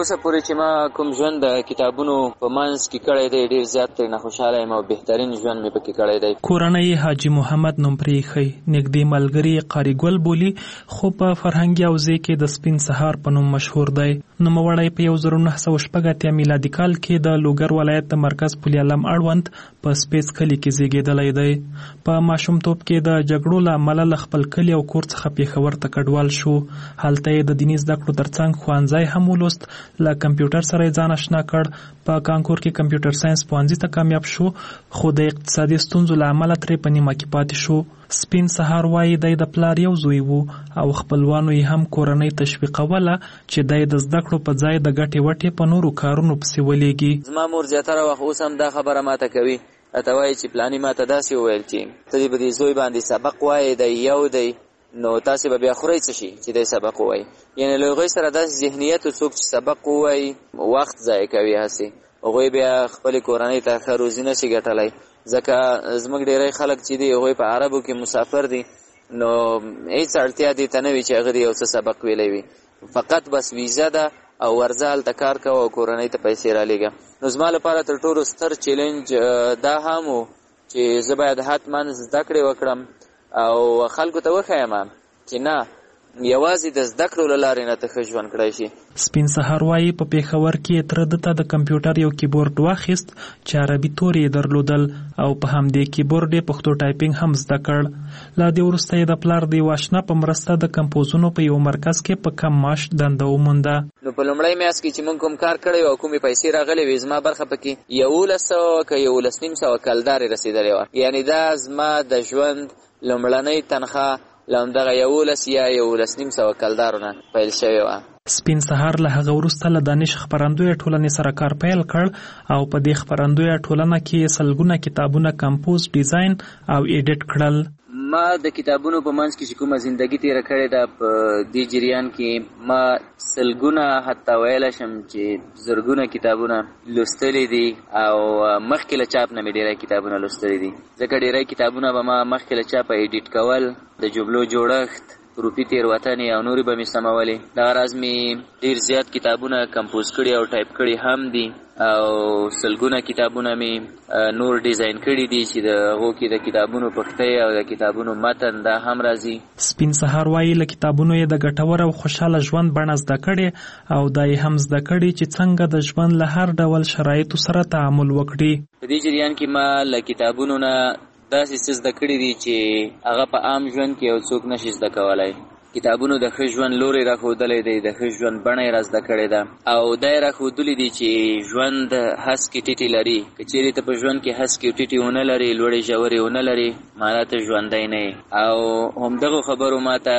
اوسه پورې چې ما کوم ژوند د کتابونو په منځ کې کړی دی ډېر زیات ترې نه خوشحاله یم او بهترین ژوند مې پکې کړی دی. کورنۍ حاجي محمد نوم پرې ایښی، نږدې ملګري قاري ګل بولي، خو په فرهنګي حوزې کې د سپین سهار په نوم مشهور دی. نوموړی په یو زر نهه سوه شپږ اتیا میلادي کال کې د لوګر ولایت د مرکز پل علم اړوند په سپیڅ کلي کې زیږېدلی دی. په ماشومتوب کې د جګړو له امله له خپل کلي او کور څخه پېښور ته کډوال شو. هلته یې د دیني زده کړو ترڅنګ ښوونځی هم ولوست. له کمپیوټر سره یې ځان اشنا کړ. په کانکور کې کمپیوټر ساینس پوهنځي ته کامیاب شو، خو د اقتصادي ستونزو له امله ترې په نیمه کې پاتې شو. سپین سهار وایي دی د پلار یو زوی و او خپلوانو یې هم کورنۍ تشویقوله چې دی د زده کړو په ځای د ګټې وټې په نورو کارونو پسې ولېږي. زما مور زیاتره وخت اوس هم دا خبره ماته کوي، راته وایي چې پلاني ماته داسې وویل چې ته دې به دې زوی باندې سبق وایې دی یو دی نو تاسې به بیا خورئ څه شي چې دی سبق ووایي. یعنې له هغوی سره داسې ذهنیت و څوک چې سبق ووایي وخت ضایع کوي، هسې هغوی بیا خپلې کورنۍ ته ښه روزي نه شي ګټلی. ځکه زموږ ډېری خلک چې دي هغوی په عربو کې مسافر دي، نو هېڅ اړتیا دې ته نه وي چې هغه دې یو څه سبق ویلی وي، فقط بس ویزه ده او ورځه هلته کار کوه او کورنۍ ته پیسې رالیږه. نو زما لپاره تر ټولو ستر چیلنج دا هم و چې زه باید حتما زده کړې وکړم او خلکو ته وښیم چې نه یوازې د زده کړو له لارې نه ته ښه ژوند کړی شي. سپین سهار وایي په پېښور کې تره ده ته د کمپیوټر یو کیبورډ واخیست چې عربي تورې یې درلودل او په همدې کیبورډ یې پښتو ټایپینګ هم زده کړ. له دې وروسته یې د پلار د یو اشنا په مرسته د کمپوزونو په یو مرکز کې په کم معاش دنده ومونده. نو په لومړی میاشت کې چې موږ کوم کار کړی او کومې پیسې راغلې وې زما برخه پکې یولس سوه که یولس نیم سوه کلدارې رسېدلې وه. یعنې دا زما د ژوند لومړنۍ تنخواه له همدغه یولس یا یولس نیم سوه کلدارو نه پیل شوې وه. سپین سهار له هغه وروسته له دانش خپرندویه ټولنې سره کار پیل کړ او په دې خپرندویه ټولنه کې سلګونه کتابونه کمپوز، ډیزاین او ایډیټ کړل. ما د کتابونو په منځ کې چې کومه زندگی تیره کړې ده په دې جریان کې ما سلګونه حتی ویلی شم چې زرګونه کتابونه لوستلي دي او مخکې له چاپ نه مې ډېری کتابونه لوستلي دي، ځکه ډېری کتابونه به ما مخکې له چاپه ایډیټ کول، د جملو جوړښت، حروفي تېروتنې او نورې به مې سمولې. دغه راز مې ډېر زیات کتابونه کمپوز کړي او ټایپ کړي هم دي او سلګونه کتابونه مې نور ډیزاین کړي دي چې د هغو کې د کتابونو پښتۍ او د کتابونو متن دا هم راځي. سپین سهار وایي له کتابونو یې د ګټور او خوشحاله ژوند بڼه زده کړې او دا یې هم زده کړي چې څنګه د ژوند له هر ډول شرایطو سره تعامل وکړي. په دې جریان کې ما له کتابونو نه داسې څه زده کړي دي چې هغه په عام ژوند کې یو څوک نشي زده کولی. کتابونو د ښه ژوند لوری راښودلی دی، د ښه ژوند بڼه یې را زده کړې ده او دا یې راښودلي دي چې ژوند هسکې ټیټې لري. که چیرې ته په ژوند کې هسکې ټیټې ونه لرې، لوړې ژورې ونه لرې، معنا ته ژوندی نه یې. او همدغو خبرو ما ته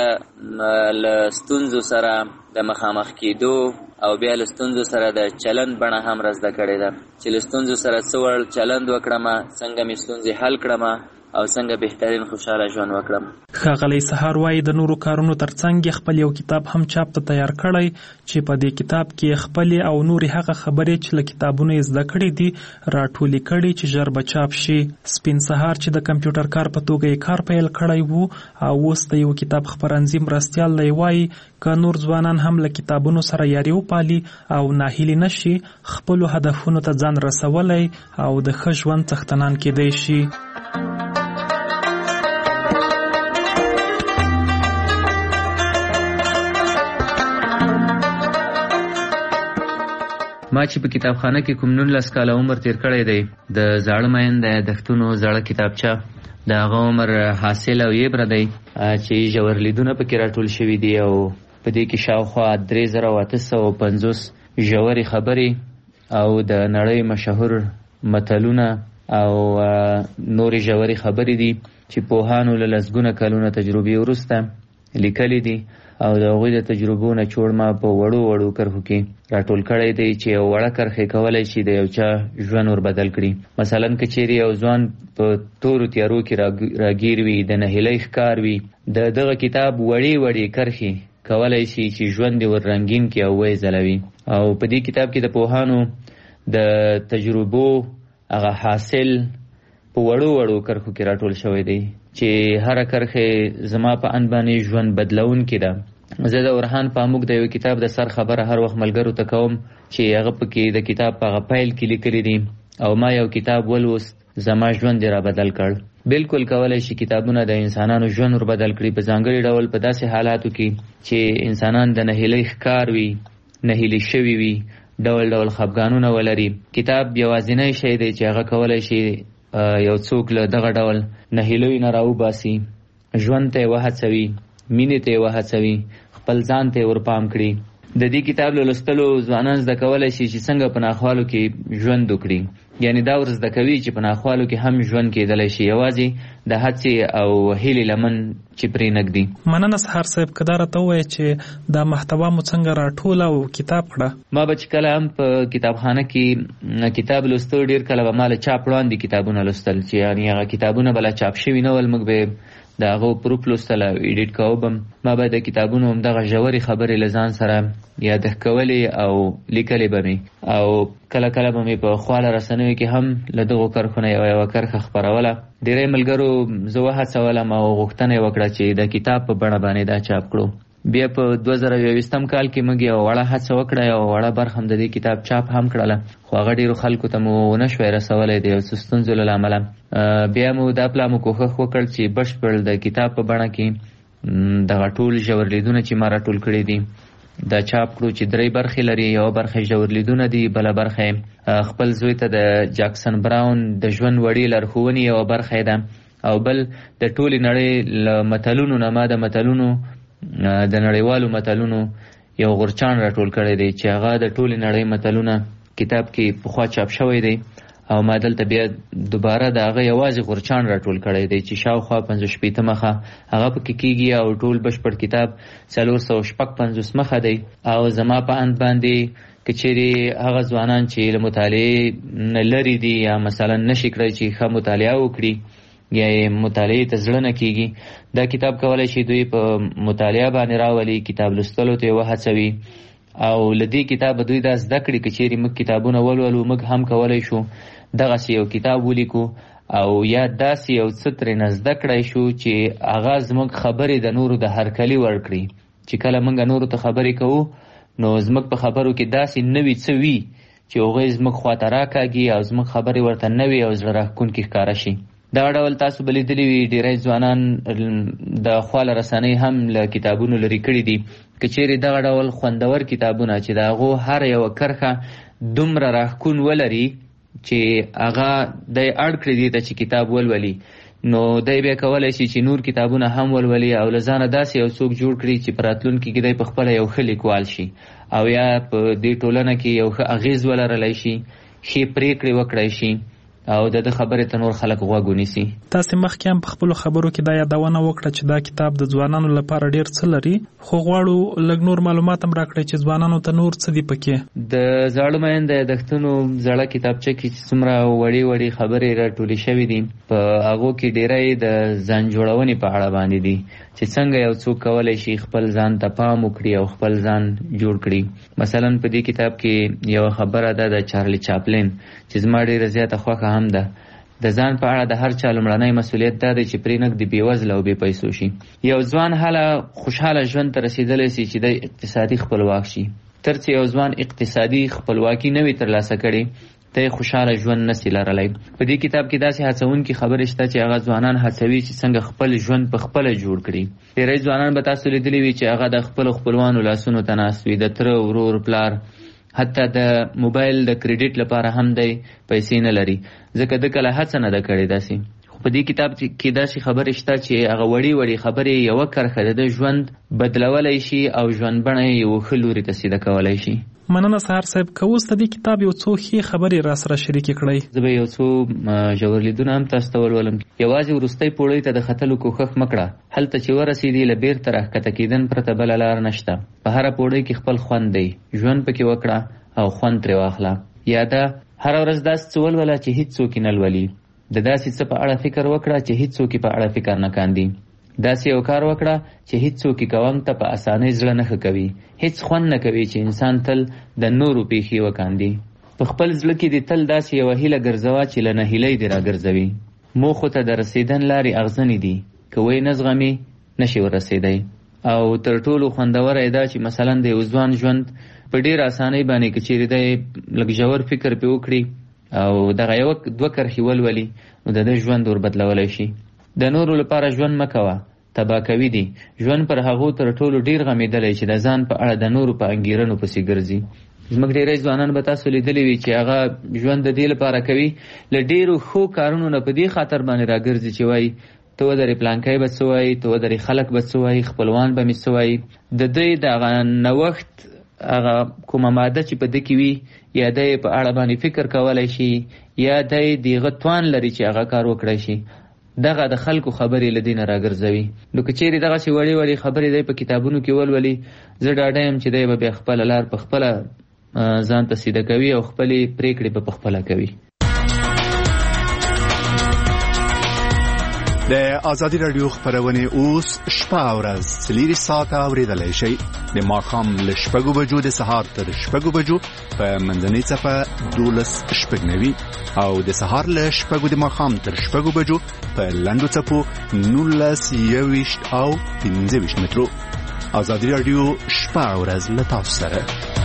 له ستونزو سره د مخامخ کېدو او بیا له ستونزو سره د چلند بڼه هم را زده کړې ده چې له ستونزو سره څه ډول چلند وکړم، څنګه مې ستونزې حل کړم او څنګه بهترین خوشحاله ژوند وکړم. ښاغلی سهار وایي د نورو کارونو ترڅنګ یې خپل یو کتاب هم چاپ ته تیار کړی چې په دې کتاب کې خپلې او نورې هغه خبرې چې له کتابونو یې زده کړې دي راټولې کړي چې ژر به چاپ شي. سپین سهار چې د کمپیوټر کار په توګه یې کار پیل کړی وو او اوس د یو کتاب خپرندوی مرستیال دی وایي که نور ځوانان هم له کتابونو سره یاري وپالي او ناهیلي نشي، خپلو هدفونو ته ځان رسولی او د ښه ژوند څښتنان کیدی شي. ما چې په کتابخانه کې کوم نولس کاله عمر تیر کړی دی، د زاړه مین د یادښتونو زړه کتابچه د هغه عمر حاصل او یې بره دی چې ژور لیدونه پکې راټول شوي دي او په دې کې شاوخوا درې زره او اته سوه پنځوس ژورې خبرې او د نړۍ مشهور متلونه او نورې ژورې خبرې دي چې پوهانو له لسګونه کلونه تجربې وروسته لیکلي دي او د هغوی د تجربو نه چوړ ما په وړو وړو کرښو کې راټول کړی دی چې یو وړه کرښې کولی شي د یو چا ژوند ور بدل کړي. مثلا که چیرې یو ځوان په تورو تیارو کې راګیر وي، د نهیلۍ ښکار وي، د دغه کتاب وړې وړې کرښې کولی شي چې ژوند یې ور رنګین کړي او ویې ځلوي. او په دې کتاب کې د پوهانو د تجربو هغه حاصل په وړو وړو کرښو کې راټول شوی دی چې هر کرښه زما په اند باندې ژوند بدلون کې ده زه د ورهان پاموک د یو کتاب د سر خبره هر وخت ملګرو ته کوم چې هغه پکې د کتاب په غپایل کې لیکلي دي او ما یو کتاب ولوست زما ژوند را بدل کړ. بالکل کولای شي کتابونه د انسانانو ژوند ور بدل کړي په ځانګړي ډول په داسې حالاتو کې چې انسانان د نهیلۍ ښکار وي، نهیلي شوي وي، ډول ډول خفګانونه ولري. کتاب یوازینی شی دی چې هغه کولای شي یو څوک له دغه ډول نهیلیو نه راوباسي، ژوند ته یې وهڅوي، مینې ته یې وهڅوي، خپل ځان ته یې ورپام کړي. د دې کتاب له لوستلو ځوانان زده کولی شي چې څنګه په ناخوالو کې ژوند وکړي. یعنې دا ور زده کوي چې په ناخوالو کې هم ژوند کېدلی شي، یوازې د هڅې او هیلې لمن چې پرې نږدي. مننه سهار صاحب، که دا راته ووایې چې دا محتوا مو څنګه راټوله او کتاب کړه؟ ما به چې کله هم په کتابخانه کې کتاب لوستو، ډېر کله به ما له چاپ وړاندې کتابونه لوستل چې یعنې هغه کتابونه به لا چاپ شوي نه ول، موږ به د هغو پروف لوستل او ایډیټ کوو به ما به د کتابونو همدغه ژورې خبرې له ځان سره یادښت کولې او لیکلې به مې، او کله کله به مې په خواله رسنیو کې هم له دغو کرښو نه یوه یوه کرښه خپروله. ډېری ملګرو زه وهڅولم او غوښتنه یې وکړه چې د کتاب په بڼه باندې دا چاپ کړو. بیا په دوه زره یوویشتم کال کې موږ یوه وړه هڅه وکړه، یوه وړه برخه هم د دې کتاب چاپ هم کړله، خو هغه ډېرو خلکو ته مو ونه شوی رسولی د یو څه ستونزو له امله. بیا مو دا پلا مو کوښښ وکړ چې بشپړ د کتاب په بڼه کې دغه ټول ژور لیدونه چې ما راټول کړي دي دا چاپ کړو، چې درې برخې لري. یوه برخه ژور لیدونه دي، بله برخه خپل زوی ته د جاکسن براون د ژوند وړې لارښوونې یوه برخه ده، او بل د ټولې نړۍ له متلونو نه ما د متلونو د نړیوالو متلونو یو غورچاڼ راټول کړی دی چې هغه د ټولې نړۍ متلونه کتاب کې پخوا چاپ شوی دی، او ما دلته بیا دوباره د هغه یوازې غورچاڼ راټول کړی دی چې شاوخوا پنځه شپېته مخه هغه پکې کېږي، او ټول بشپړ کتاب څلور سوه شپږ پنځوس مخه دی. او زما په اند باندې که چیرې هغه ځوانان چې له مطالعې نه لرې دي یا مثلا نشي کړی چې ښه مطالعه وکړي یا یې مطالعې ته زړه نه کېږي، دا کتاب کولی شي دوی په مطالعه باندې راولي، کتاب لوستلو ته یې وهڅوي، او له دې کتابه دوی دا زده کړي که چیرې موږ کتابونه ولولو موږ هم کولی شو دغسې یو کتاب ولیکو، او یا داسې یو څه ترېنه زده کړی شو چې هغه زموږ خبرې د نورو د هرکلي ورکړي، چې کله موږ نورو ته خبرې کوو نو زموږ په خبرو کې داسې نوي څه وي چې هغوی زموږ خواته راکاږي او زموږ خبرې ورته نوې او زړه راښکونکې ښکاره شي. دا ډول تاسو به لیدلي وي ډېری ځوانان د خواله رسنۍ هم له کتابونو لرې کړي دي. که چیرې دغه ډول خوندور کتابونه چې د هغو هر یوه کرښه دومره راښکون ولري چې هغه دی اړ کړي دي ته چې کتاب ولولي، نو دی بیا کولی شي چې نور کتابونه هم ولولي او له ځانه داسې یو څوک جوړ کړي چې په راتلونکي کې دی په خپله یو ښه لیکوال شي، او یا په دې ټولنه کې یو ښه اغېز ولرلی شي، ښې پرېکړې وکړی شي، او د ده خبرې ته نور خلک غوږ ونیسي. تاسې مخکې هم په خپلو خبرو کې دا یادونه وکړه چې دا کتاب د ځوانانو لپاره ډېر څه لري، خو غواړو لږ نور معلومات هم راکړئ چې ځوانانو ته نور څه دي پکې. د زاړه مین د یادښتونو زړه کتابچه کې چې څومره وړې وړې خبرې راټولې شوې دي په هغو کې ډېری د ځان جوړونې په اړه باندې دي چې څنګه یو څوک کولی شي خپل ځان ته پام وکړي او خپل ځان جوړ کړي. مثلا په دې کتاب کې یوه خبره ده د چارلی چاپلین چې زما ډېره زیاته خوښه هم ده. د ځان په اړه د هر چا لومړنی مسؤلیت دا دی چې پرې نږدې بېوزله او بې پیسو شي. یو ځوان هله خوشحاله ژوند ته رسېدلی سي چې د اقتصادي خپلواک شي. تر څه یو ځوان اقتصادي خپلواکي نه وي ترلاسه کړې ته یې خوشحاله ژوند نسي لرلی. په دې کتاب کې داسې هڅونکي خبرې شته چې هغه ځوانان هڅوي چې څنګه خپل ژوند په خپله جوړ کړي. ډېری ځوانان به تاسو لیدلي وي چې هغه د خپلو خپلوانو لاسونو ته ناست وي، د تره ورور پلار، حتی د موبایل د کریډیټ لپاره هم دی پیسې نه لري، ځکه ده کله هڅه نه ده کړې داسې. خو په دې کتاب کې داسې خبرې شته چې هغه وړې وړې خبرې یوه کرښه د ده ژوند بدلولی شي او ژوند بڼه یې یو ښه لوري ته سیده کولی شي. مننه سهار صاحب، که اوس د دې کتاب یو څو ښې خبرې را سره شریکې کړئ. زه به یو څو ژور لیدونه هم تاسو ته ولولم. یوازې وروستۍ پوړۍ ته د ختلو کوښښ مه کړه، هلته چې ورسېدې له بېرته راښکته کېدن پرته بله لار نشته. په هره پوړۍ کې خپل خوند دی، ژوند پکې وکړه او خوند ترې واخله. یا ده هره ورځ داسې څه ولوله چې هېڅوک یې نه لولي، د داسې څه په اړه فکر وکړه چې هېڅوک یې په اړه فکر نه کاندي، داسې یو کار وکړه چې هېڅوک یې کوم ته په اسانۍ زړه نه ښه کوي، هېڅ خوند نه کوي چې انسان تل د نورو پیښې وکاندي. په خپل زړه کې دې تل داسې یوه هیله ګرځوه چې له نهیلۍ دې راګرځوي. موخو ته د رسېدن لارې اغزنې دي، که وی نه زغمې نشي ورسېدی، او تر ټولو خوندوره دا چې مثلا د یو ځوان ژوند په ډیر اسانۍ باندې که چیرې دی لږ ژور فکر پې وکړي او دغه یو دوه کرښې ولولي نو د ده ژوند ور بدلولی شي. د نورو لپاره ژوند مه کوه، تباه کوي دي. ژوند پر هغو تر ټولو ډیر غمیدلی چې د ځان په اړه د نورو په انګیرنو پسې ګرځي. زموږ ډېری ځوانان به تاسو لیدلی وي چې هغه ژوند د دې لپاره کوي له ډېرو ښو کارونو نه په دې خاطر باندې راګرځي چې وایي ته ودرې پلانکی به څه وایي، ته ودرې خلک به څه وایي، خپلوان به مې څه وایي. د دوی د هغه نوښت هغه کومه ماده چې په ده کې وي یا دی په اړه باندې فکر کولی شي یا دی د هغه توان لري چې هغه کار وکړی شي، دغه د خلکو خبرې له دې نه راګرځوي. نو که چیرې دغسې وړې وړې خبرې دی په کتابونو کې ولولي، زه ډاډه یم چې دی به بیا خپله لار په خپله ځان ته سیده کوي او خپلې پرېکړې به په خپله کوي. د ازادي راډیو خبرونه اوس شپه او ورځ څلور ساعته اورېدلی شئ. د ماښام له شپږو بجو د سهار تر شپږو بجو په منځنۍ څپه دولس شپږ نوي او د سهار له شپږو د ماښام تر شپږو بجو په لنډو څپو نولس یوویشت او پنځه ویشت مترو. ازادي راډیو شپه او ورځ له تاسو سره.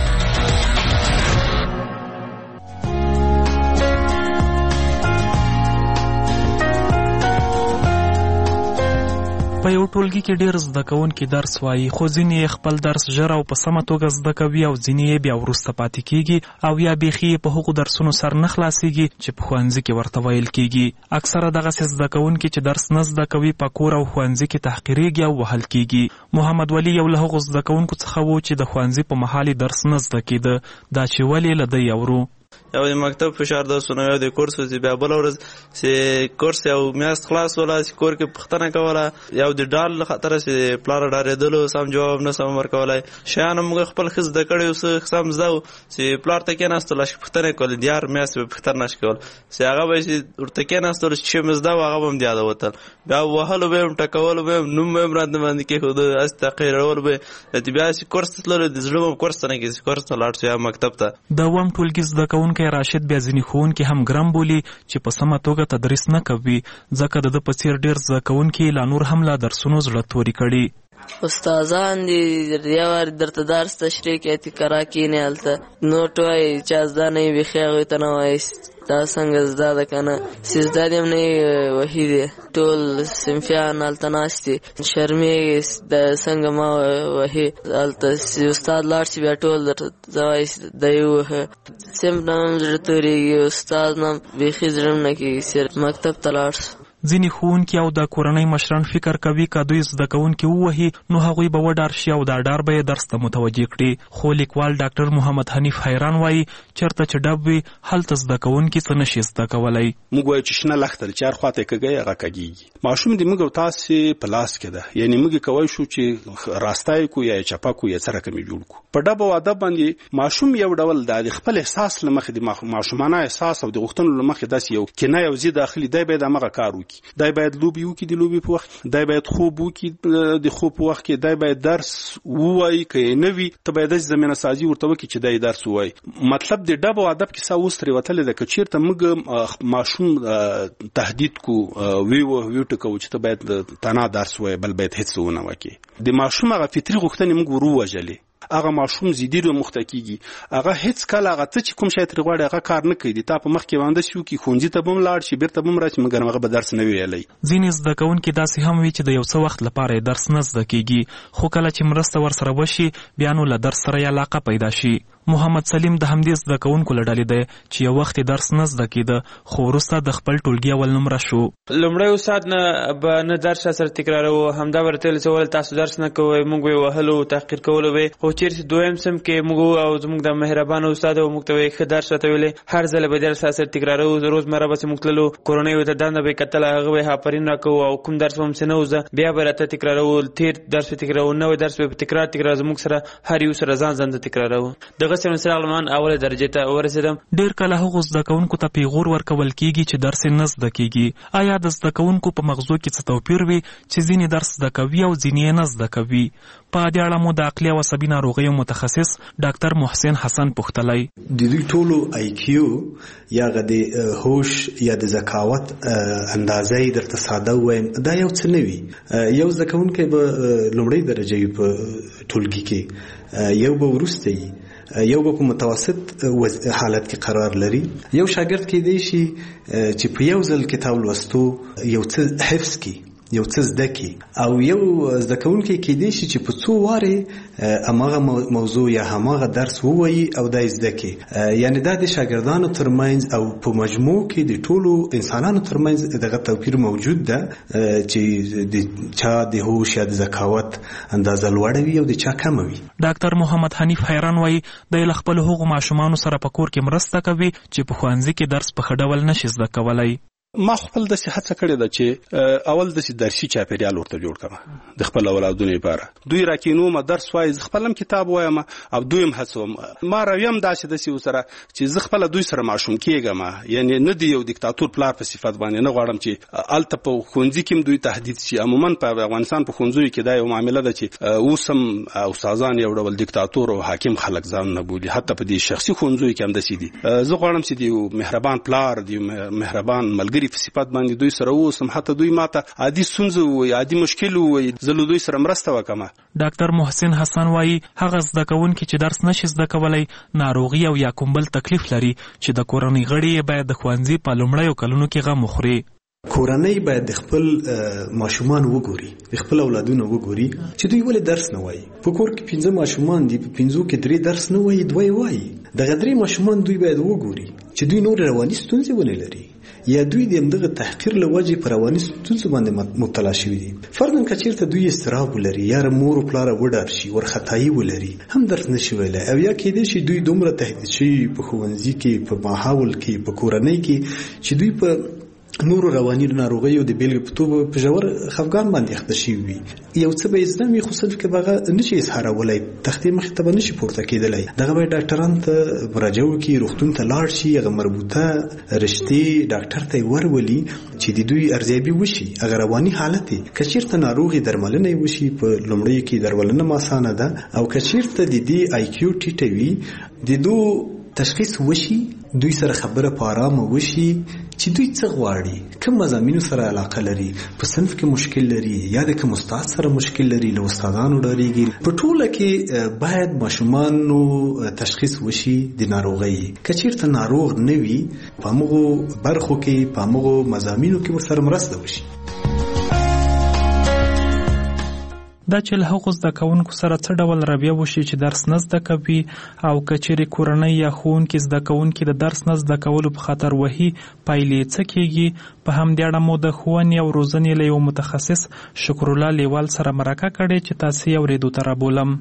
په یو ټولګي کې ډېر زده کوونکي درس وایي، خو ځینې خپل درس ژر او په سمه توګه زده کوي او ځینې یې بیا وروسته پاتې کیږي او یا بیخي یې په هغو درسونو سر نه خلاصیږي چې په ښوونځي کې ورته ویل کیږي. اکثره دغسې زده کوونکي چې درس نه زده کوي په کور او ښوونځي کې تحقیریږي او وهل کیږي. محمد ولی یو له هغو زده کوونکو څخه و چې د ښوونځي په مهال درس نه زده کېده. دا چې ولې له ده اورو. یو د مکتب فشار درسونه، یو د کورس چې بیا بله ورځ چې کورس یو میاشت خلاص وله چې کور کې پوښتنه کوله، یو د ډال له خطره چې پلاره ډارېدلو سم جواب نه سم ورکولی. شیان موږ خپل ښه زده کړی اوس سم زده و چې پلار ته کېناستلو چې پوښتنه یې کولې، د هر میاشتې به پوښتنه نشي کولی چې هغه به چې ورته کېناستلو چې مې زده و هغه به هم د یاده وتل. بیا وهلو به یې هم ټکولو به یې نوم به یې هم راته باندې کېښوده، هسې تحقیرولو به یې بیا چې کورس ته تللو د زړه به کورس ته نه کېږي، کورس ته لاړ شو یا مکتب ته. د اووم ټولګي زده کوونکی راشد بیا ځینې ښوونکي هم ګرم بولي چې په سمه توګه تدریس نه کوي، ځکه د ده په څېر ډېر زده کوونکي لا نور هم له درسونو زړه توري کړي. استادان دي یو وار درته درس تشریح کوي تکرا کینې هلته نوټ وایي چا زده نه وي بیخي هغوی ته نه وایي دا څنګه زده ده که نه چې زده دې هم نه وي وهي دی. ټول صنفیان هلته ناست دي شرمېږي د څنګه ما وهي هلته چې استاد لاړ شي بیا ټول درته زه وایي دی ووهه. صنف نه هم زړه تورېږي، استاد نه بیخي زړه هم نه کېږي چې مکتب ته لاړ شو. ځینې ښوونکي او د کورنۍ مشران فکر کوي که دوی زده کوونکي ووهي نو هغوی به وډار شي او دا ډار به یې درس ته متوجه کړي. خو لیکوال ډاکټر محمد حنیف حیران وایي چېرته چې ډب وي هلته زده کوونکي څه نشي زده کولی. موږ وایو چې شنه لښته چې هر خواته یې کږی هغه کږېږي. ماشوم د موږ او تاسې په لاس کې ده، یعنې موږ کولی شو چې راستی کړو یا یې چپه کړو یا څه رقم یې جوړ کړو. په ډب او ادب باندې ماشوم یو ډول د خپل احساس له مخې د ماشومانه احساس او د غوښتنو له مخې داسې یو کنه یو ځي داخلي دی باید همغه کار وکړي، دی باید لوبي وکړي د لوبي په وخت، دی باید خوب وکړي د خوب په وخت کې، دی باید درس ووایي که یې نه وي ته باید داسې زمینه سازي ورته وکړي چې دی درس ووایي. مطلب د ډب او ادب کیسه اوس ترې وتلې ده که چېرته موږ ماشوم تهدید کو ویو ټکوو چې ته باید تنها درس ووایي بل باید هېڅ ونه وکړي، د ماشوم هغه فطري غوښتنې موږ ور ووژلې. هغه ماشوم زیدي رو مخته کیږي، هغه هیڅ کله هغه ته چې کوم شی ترې غواړي هغه کار نه کوي. د تا په مخ کې وانده شي وکړي ښوونځي ته به هم لاړ شي بېرته به هم راشي مګر هغه به درس نه وي ویلی. ځینې زده کوونکي داسې هم وي چې د یو څه وخت لپاره یې درس نه زده کیږي، خو کله چې مرسته ورسره وشي بیا نو له درس سره یې علاقه پیدا شي. محمد سلیم د همدې زده کوونکو له ډلې دی چې یو وخت یې درس نه زده کېده خو وروسته د خپل ټولګي اول نمره شو. لومړی استاد نه به نه درس سره تکراروو، همدا به راته ویل چې ولې تاسو درس نه کوئ، موږ به یې وهلو تحقیر کولو به. خو چېرې چې دویم صنف کې موږ او زموږ د مهربانه استاد او موږ ته وایي ښه درس راته ویلی، هر ځله به درس سره تکراروو. روزمره به چې موږ تللو کورنیو ته دنده به یې کتله، هغه به یې آفرین راکوو او کوم درس به هم چې نه و زده بیا به راته تکراروو، تېر درس به تکراروو، نوی درس به تکرار تکرار زموږ سره هر یو سره ځان ځان ته تکراروو. دغه دغه څه څراغ لمن اوله درجه ته ورسېدم. ډیر کله هغو زده کوونکو ته پیغور ورکول کیږي چې درس نه زده کیږي. آیا د زده کوونکو په مغزو کې څه توپیر وي چې ځینې درس زده کوي او ځینې نه زده کوي؟ په دې اړه مو د عقلي او عصبي ناروغیو متخصص ډاکټر محسن حسن پوښتلی. د دوی ټولو آی کیو یا د هوش یا د ذکاوت اندازې درته ساده وایم دا یو څه نه وي. یو زده کوونکی به لومړۍ درجه وي په ټولګي کې، یو به وروسته وي، یو به په متوسط حالت کې قرار لري. یو شاګرد کېدای شي چې په یو ځل کتاب لوستو یو څه حفظ کړي، یو څه زده کی، او یو زده کوونکی کېدای شي چې په څو واره هماغه موضوع یا هماغه درس ووایي او دا زده کی. یعنی دا د شاګردانو ترمنځ او په مجموع کې د ټولو انسانانو ترمنځ دغه توپیر موجود ده چې د چا د هوش یا د ذکاوت اندازه لوړه وي او د چا کمه وي. ډاکټر محمد حنیف حیران وایي د خپل هغو ماشومانو سره په کور کې مرسته کوي چې په ښوونځي کې درس په ښه ډول نشي زده کولی. ما خپل داسې هڅه کړې ده چې اول داسې درسي چاپېریال ورته جوړ کړم د خپل اولادونو لپاره. دوی راکینوم درس وایي، زه خپل هم کتاب وایم او دوی هم هڅوم. ما رویم داسې داسې ورسره چې زه خپل دوی سره ماشوم کېږم، یعنی نه دی یو دیکتاتور پلار په صفت باندې نه غواړم چې هلته په ښوونځي کې هم دوی تهدید شي. عموما په افغانستان په ښوونځیو کې دا یو معامله ده چې اوس هم استادان یو ډول دیکتاتور او حاکم خلک ځان نه بولي، حتی په دې شخصي ښوونځیو کې هم داسې دي. زه غواړم چې د مهربان پلار، د مهربان ملګري په صفت باندې دوی سره اوسم، حتی دوی ماته عادي ستونزه وي، عادي مشکل وي، زه له دوی سره مرسته وکړم. ډاکټر محسن حسن وایي هغه زده کوونکي چې درس نشي زده کولی ناروغي او یا کوم بل تکلیف لري چې د کورنۍ غړي باید د ښوونځي په لومړیو کلونو کې غم وخوري. کورنۍ باید د خپل ماشومان وګوري، د خپل اولادونه وګوري چې دوی ولې درس نه وایي. په کور کې پنځه ماشومان دي، په پنځو کې درې درس نه وایي، دوی وایي. دغه درې ماشومان دوی باید وګوري چې دوی نور رواني ستونزې ولې لري یا دوی د همدغه تحقیر له وجې په رواني ستونزو باندې مبتلا شوي دي. فرضاً که چېرته دوی اضطراب ولري یا مور و پلاره وډار شي، ورختایي ولري، هم درس نشي ویلی، او یا کېدای شي دوی دومره تهدید شوي په ښوونځي کې، په ماحول کې، په کورنۍ کې چې دوی په نورو رواني ناروغیو د بیلګې په توګه په ژور خفګان باندې اخته شوي وي. یو څه به یې زده وي خو صرف کې به هغه نشي اظهارولی، تختې مخې ته به نشي پورته کېدلی. دغه باید ډاکټرانو ته مراجعه وکړي، روغتون ته لاړ شي، هغه مربوطه رشتې ډاکټر ته یې ورولي چې د دوی ارزیابي وشي. هغه رواني حالت یې که چېرته ناروغي درملنه یې وشي، په لومړیو کې درملنه هم اسانه ده، او که چېرته د دې آی کیو ټیټه وي، د دو تشخیص وشي، دوی سره خبره په آرامه وشي چې دوی څه غواړي، کوم مضامینو سره علاقه لري، په صنف کې مشکل لري یا د کوم استاد سره مشکل لري، له استادانو ډارېږي. په ټوله کې باید ماشومانو تشخیص وشي د ناروغۍ. که چېرته ناروغ نه وي، په همغو برخو کې، په همغو مضامینو کې ورسره مرسته وشي. دا چې له هغو زده کوونکو سره څه ډول رویه وشي چې درس نه زده کوي، او که چیرې کورنۍ یا ښوونکي زده کوونکي د درس نه زده کولو په خاطر وهي، پایلې څه کېږي؟ په همدې اړه مو د ښوونې او روزنې له یو متخصص شکرالله لیوال سره مرکه کړې چې تاسې یې اورېدو ته رابولم.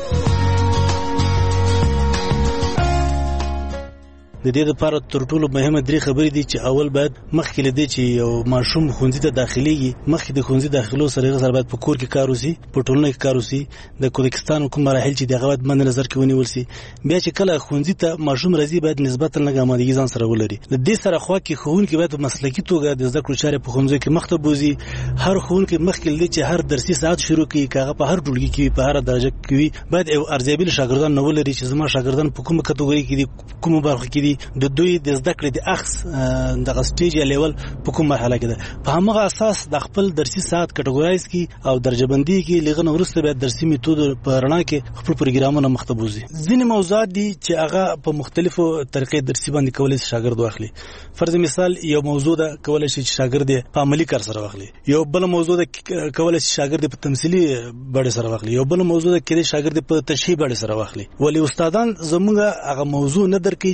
د دې لپاره تر ټولو مهمه درې خبرې دي چې اول باید مخکې له دې چې یو ماشوم ښوونځي ته داخليږي، مخکې د ښوونځي داخلو سره هغه سره باید په کور کې کار وشي، په ټولنه کې کار وشي، د کوردستان کوم مراحل چې دغه باید مد نظر کې ونیول شي. بیا چې کله ښوونځي ته ماشوم راځي باید نسبتا لږ آمادګي ځان سره ولري. د دې سره خوا کې ښوونکي باید په مسلکي توګه د زده کړو چارې په ښوونځي کې مخته بوزي. هر ښوونکی مخکې له دې چې هر درسي ساعت شروع کړي، هغه په هر ټولګي کې په هر درجه کې وي، باید یو ارزیابي له شاګردانو نه ولري چې زما شاګردان په کومه کټګوري کې دي، کومه برخه کې دي، د دوی د زده کړې د اخص دغه سټیج یا لیول په کوم مرحله کې ده. په همغه اساس د خپل درسي ساعت کټګورایز کی او درجه بندي کې لغه وروسته به درسي میتود په رڼا کې خپل پروګرامونه مخته بوزي. ځینې موضوعات دي چې هغه په مختلفو طریقې درسي باندې کولای شي شاګرد واخلي. فرض مثال یو موضوع ده کولای شي چې شاګرد په عملی کار سره واخلي، یو بل موضوع ده کولای شي شاګرد په تمثيلي بڼه سره واخلي، یو بل موضوع ده کې شاګرد په تشریح بڼه سره واخلي. ولی استادان زموږ هغه موضوع نه درکې چې شاګرد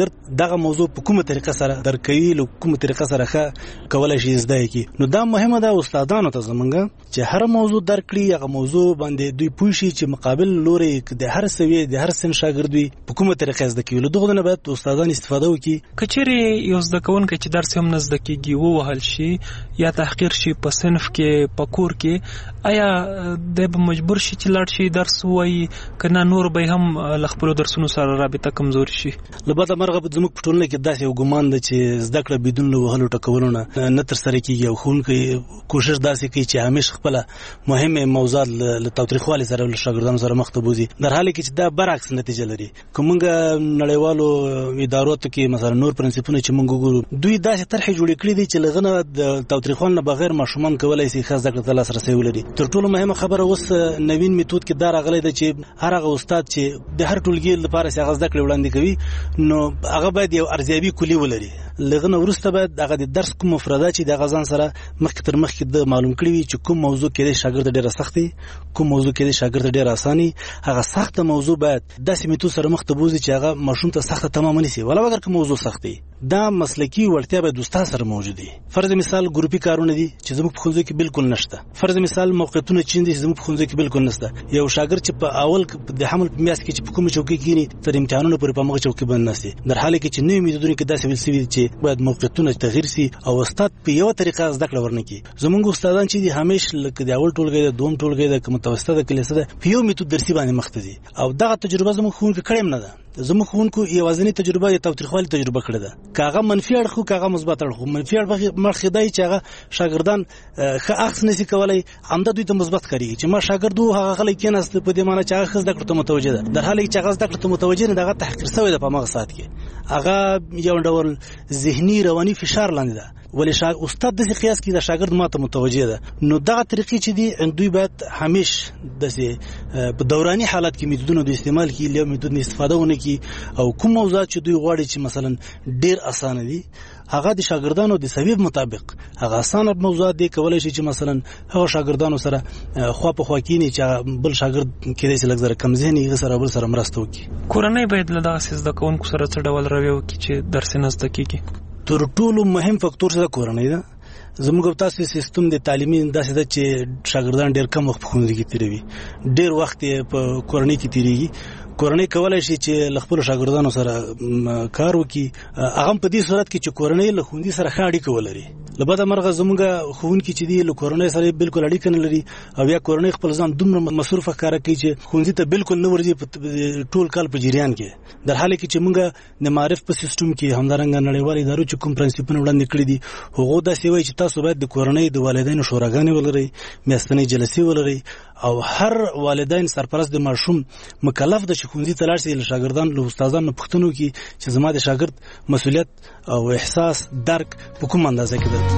شاګرد دغه موضوع په کومه طریقه سره درکوي له کومه طریقه سره ښه کولای شي زده کی. نو دا مهمه ده استادانو ته زمونږ چې هر موضوع درکړي هغه موضوع باندې دوی پوه شي چې مقابل لوري د هر سوي د هر سن شاګرد وي په کومه طریقه زده کوي. له دغه نه باید استادان استفاده وکړي. کچېرې یو زده کوونکی چې درس هم نه زده کیږي ووهل شي یا تحقیر شي په صنف کې په کور کې، آیا د به مجبور شي چې لاړ شي درس وایي کنه نور به هم ل خپل درسونو سره رابطه کمزوري شي؟ لبدا مرغه زموږ په ټولنه کې داسې یو ګمان ده چې زده کړه بدون له وهلو ټکولو نه نه تر سره کیږي او ښوونکی کوشش داسې کوي چې همیشه خپل مهمه موضوعات له تاوتریخوالي سره له شاګردانو سره مخ ته بوزي، در حاله کې چې دا برعکس نتیجه لري. کومه نړیوالو ادارو ته کې مثلا نور پرنسپونه چې موږ ګورو دوی داسې طرح جوړ کړي دي چې لغنه د تاوتریخوالي نه بغیر ماشومان کولای شي خاص ذکر ته لاسرسي ولري. تر ټولو مهمه خبره اوس نوین میتود کې دا راغلی ده چې هر هغه استاد چې د هر ټولګي لپاره څنګه زده کړې وړاندې کوي نو هغه باید یو ارزیابي کلی ولري. لغنه ورسته باید هغه د درس کوم مفردات چې د غزان سره مخکې تر مخکې د معلوم کړي وي چې کوم موضوع کې د شاګرد ډیره سختي، کوم موضوع کې د شاګرد ډیره اساني. هغه سخته موضوع باید داسې میتود سره مخ ته بوزي چې هغه ماشوم ته سخته تمام نشي، ولا اگر کوم موضوع سختي دا مسلکی وړتیا به دوستا سره موجود دي. فرض مثال ګروپي کارونه دي چې زموږ په خونځو کې بالکل نشته. فرض مثال موقعیتونه چې دي زموږ په خونځو کې بالکل نشته. یو شاګرد چې په اول د حمل په میاس کې چې په کومه چوکۍ کې تر امتحانونو پورې په مغه چوکۍ باندې نشي، در حاله کې چې نوې میتودونه کې داسې ویل سوي چې باید موقعیتونه تغییر سي او استاد په یو طریقه زده کړه ورنکي. زموږ استادان چې دي همیش لکه د اول ټولګي د دوم ټولګي د متوسطه د کلیسه ده په یو میتود درسي باندې مخ ته دي او دغه تجربه زموږ خونکو کړم نه ده. زموږ خونکو یوازینی تجربه د تاوتریخوالي تجربه کړې ده. کاغه منفي اړخ خو کاغه مثبت اړخ. منفي اړخ مرخدای چې هغه شاګردان ښه اخص نشي کولای همدا دوی ته مثبت کوي چې ما شاګردو هغه غلي کېناست په دې معنی چې هغه خزده کړته متوجه ده، در حاله کې چې هغه زده کړته متوجه نه دغه تحقیر شوی ده په مغه سات کې هغه یو ډول ذهني رواني فشار لاندې ده. ولې شا استاد د قیاس کې د شاګرد ماته متوجه ده. نو دغه طریقې چې دي دوی باید همیش د په دوراني حالت کې میتودونو د استعمال کې له میتود استفاده ونه کی او کوم موضوعات چې دوی غواړي چې مثلا ډیر اسانه دي هغه د شاګردانو د سویب مطابق هغه اسانه موضوعات دي کولای شي چې مثلا هغه شاګردانو سره خو په خوا کې نه چې بل شاګرد کېدای شي لږ کم ذهني سره بل سره مرسته وکړي. کورنۍ باید له دغه سیس د کوونکو سره څه ډول رویه وکړي چې درس نه زده کیږي؟ تر ټولو مهم فاکتور څه کورنۍ ده. زموږ تاسو سیستم د تعلیمي داسې ده چې شاګردان ډېر کم وخت په ښوونځي کې تیروي، ډېر وخت په کورنۍ کې تیریږي. کورنۍ کولای شي چې له خپل شاګردانو سره کار وکړي، هغه په دې صورت کې چې کورنۍ له ښوونځي سره ښه اړیکه ولري. لبدا مرغه زموږ ښوونکي چې دی له کورنۍ سره بالکل اړیکه نه لري او یا کورنۍ خپل ځان دومره مصروفه کار کوي چې ښوونځي ته بالکل نه ورځي ټول کال په جریان کې، در حاله کې چې موږ د معرف په سیستم کې همدارنګه نړیوال ادارو چې کوم پرنسپونه وړاندې کړی دي هغه داسې وایي چې تاسو باید د کورنۍ د والدینو شوراګانې ولرئ، میاشتنۍ جلسې ولرئ او هر والدین سرپرست د ماشوم مکلف د ښوونځي ته لاړ شي له شاګردان له استادانو پوښتنه وکړي چې زما د شاګرد مسؤلیت او احساس درک په کوم اندازه کې ده.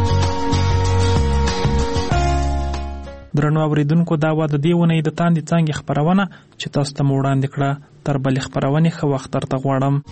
درنو اوریدونکو دا و د دې ونې د تاندې څنګه خبرونه چې تاسو ته وړاندې کړه. تر بل خبرونه خو وخت درته غواړم.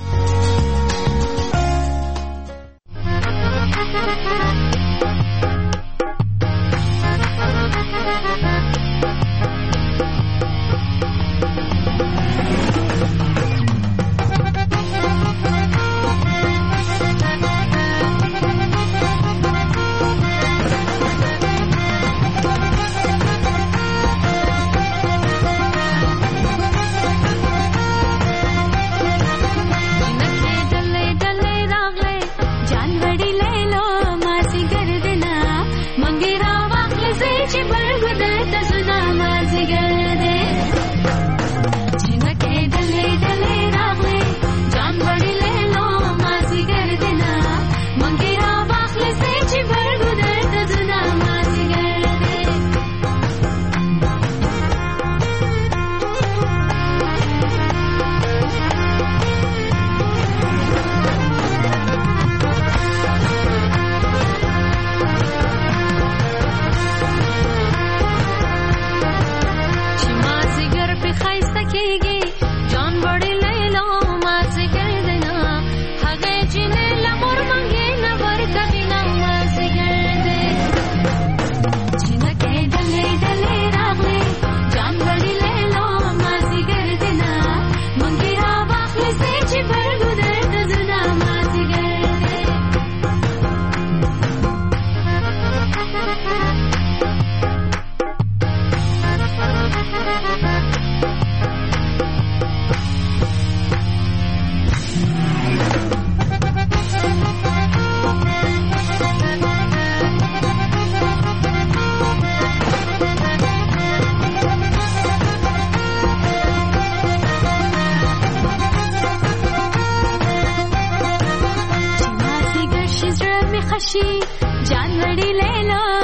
راشي جان وړي لیلا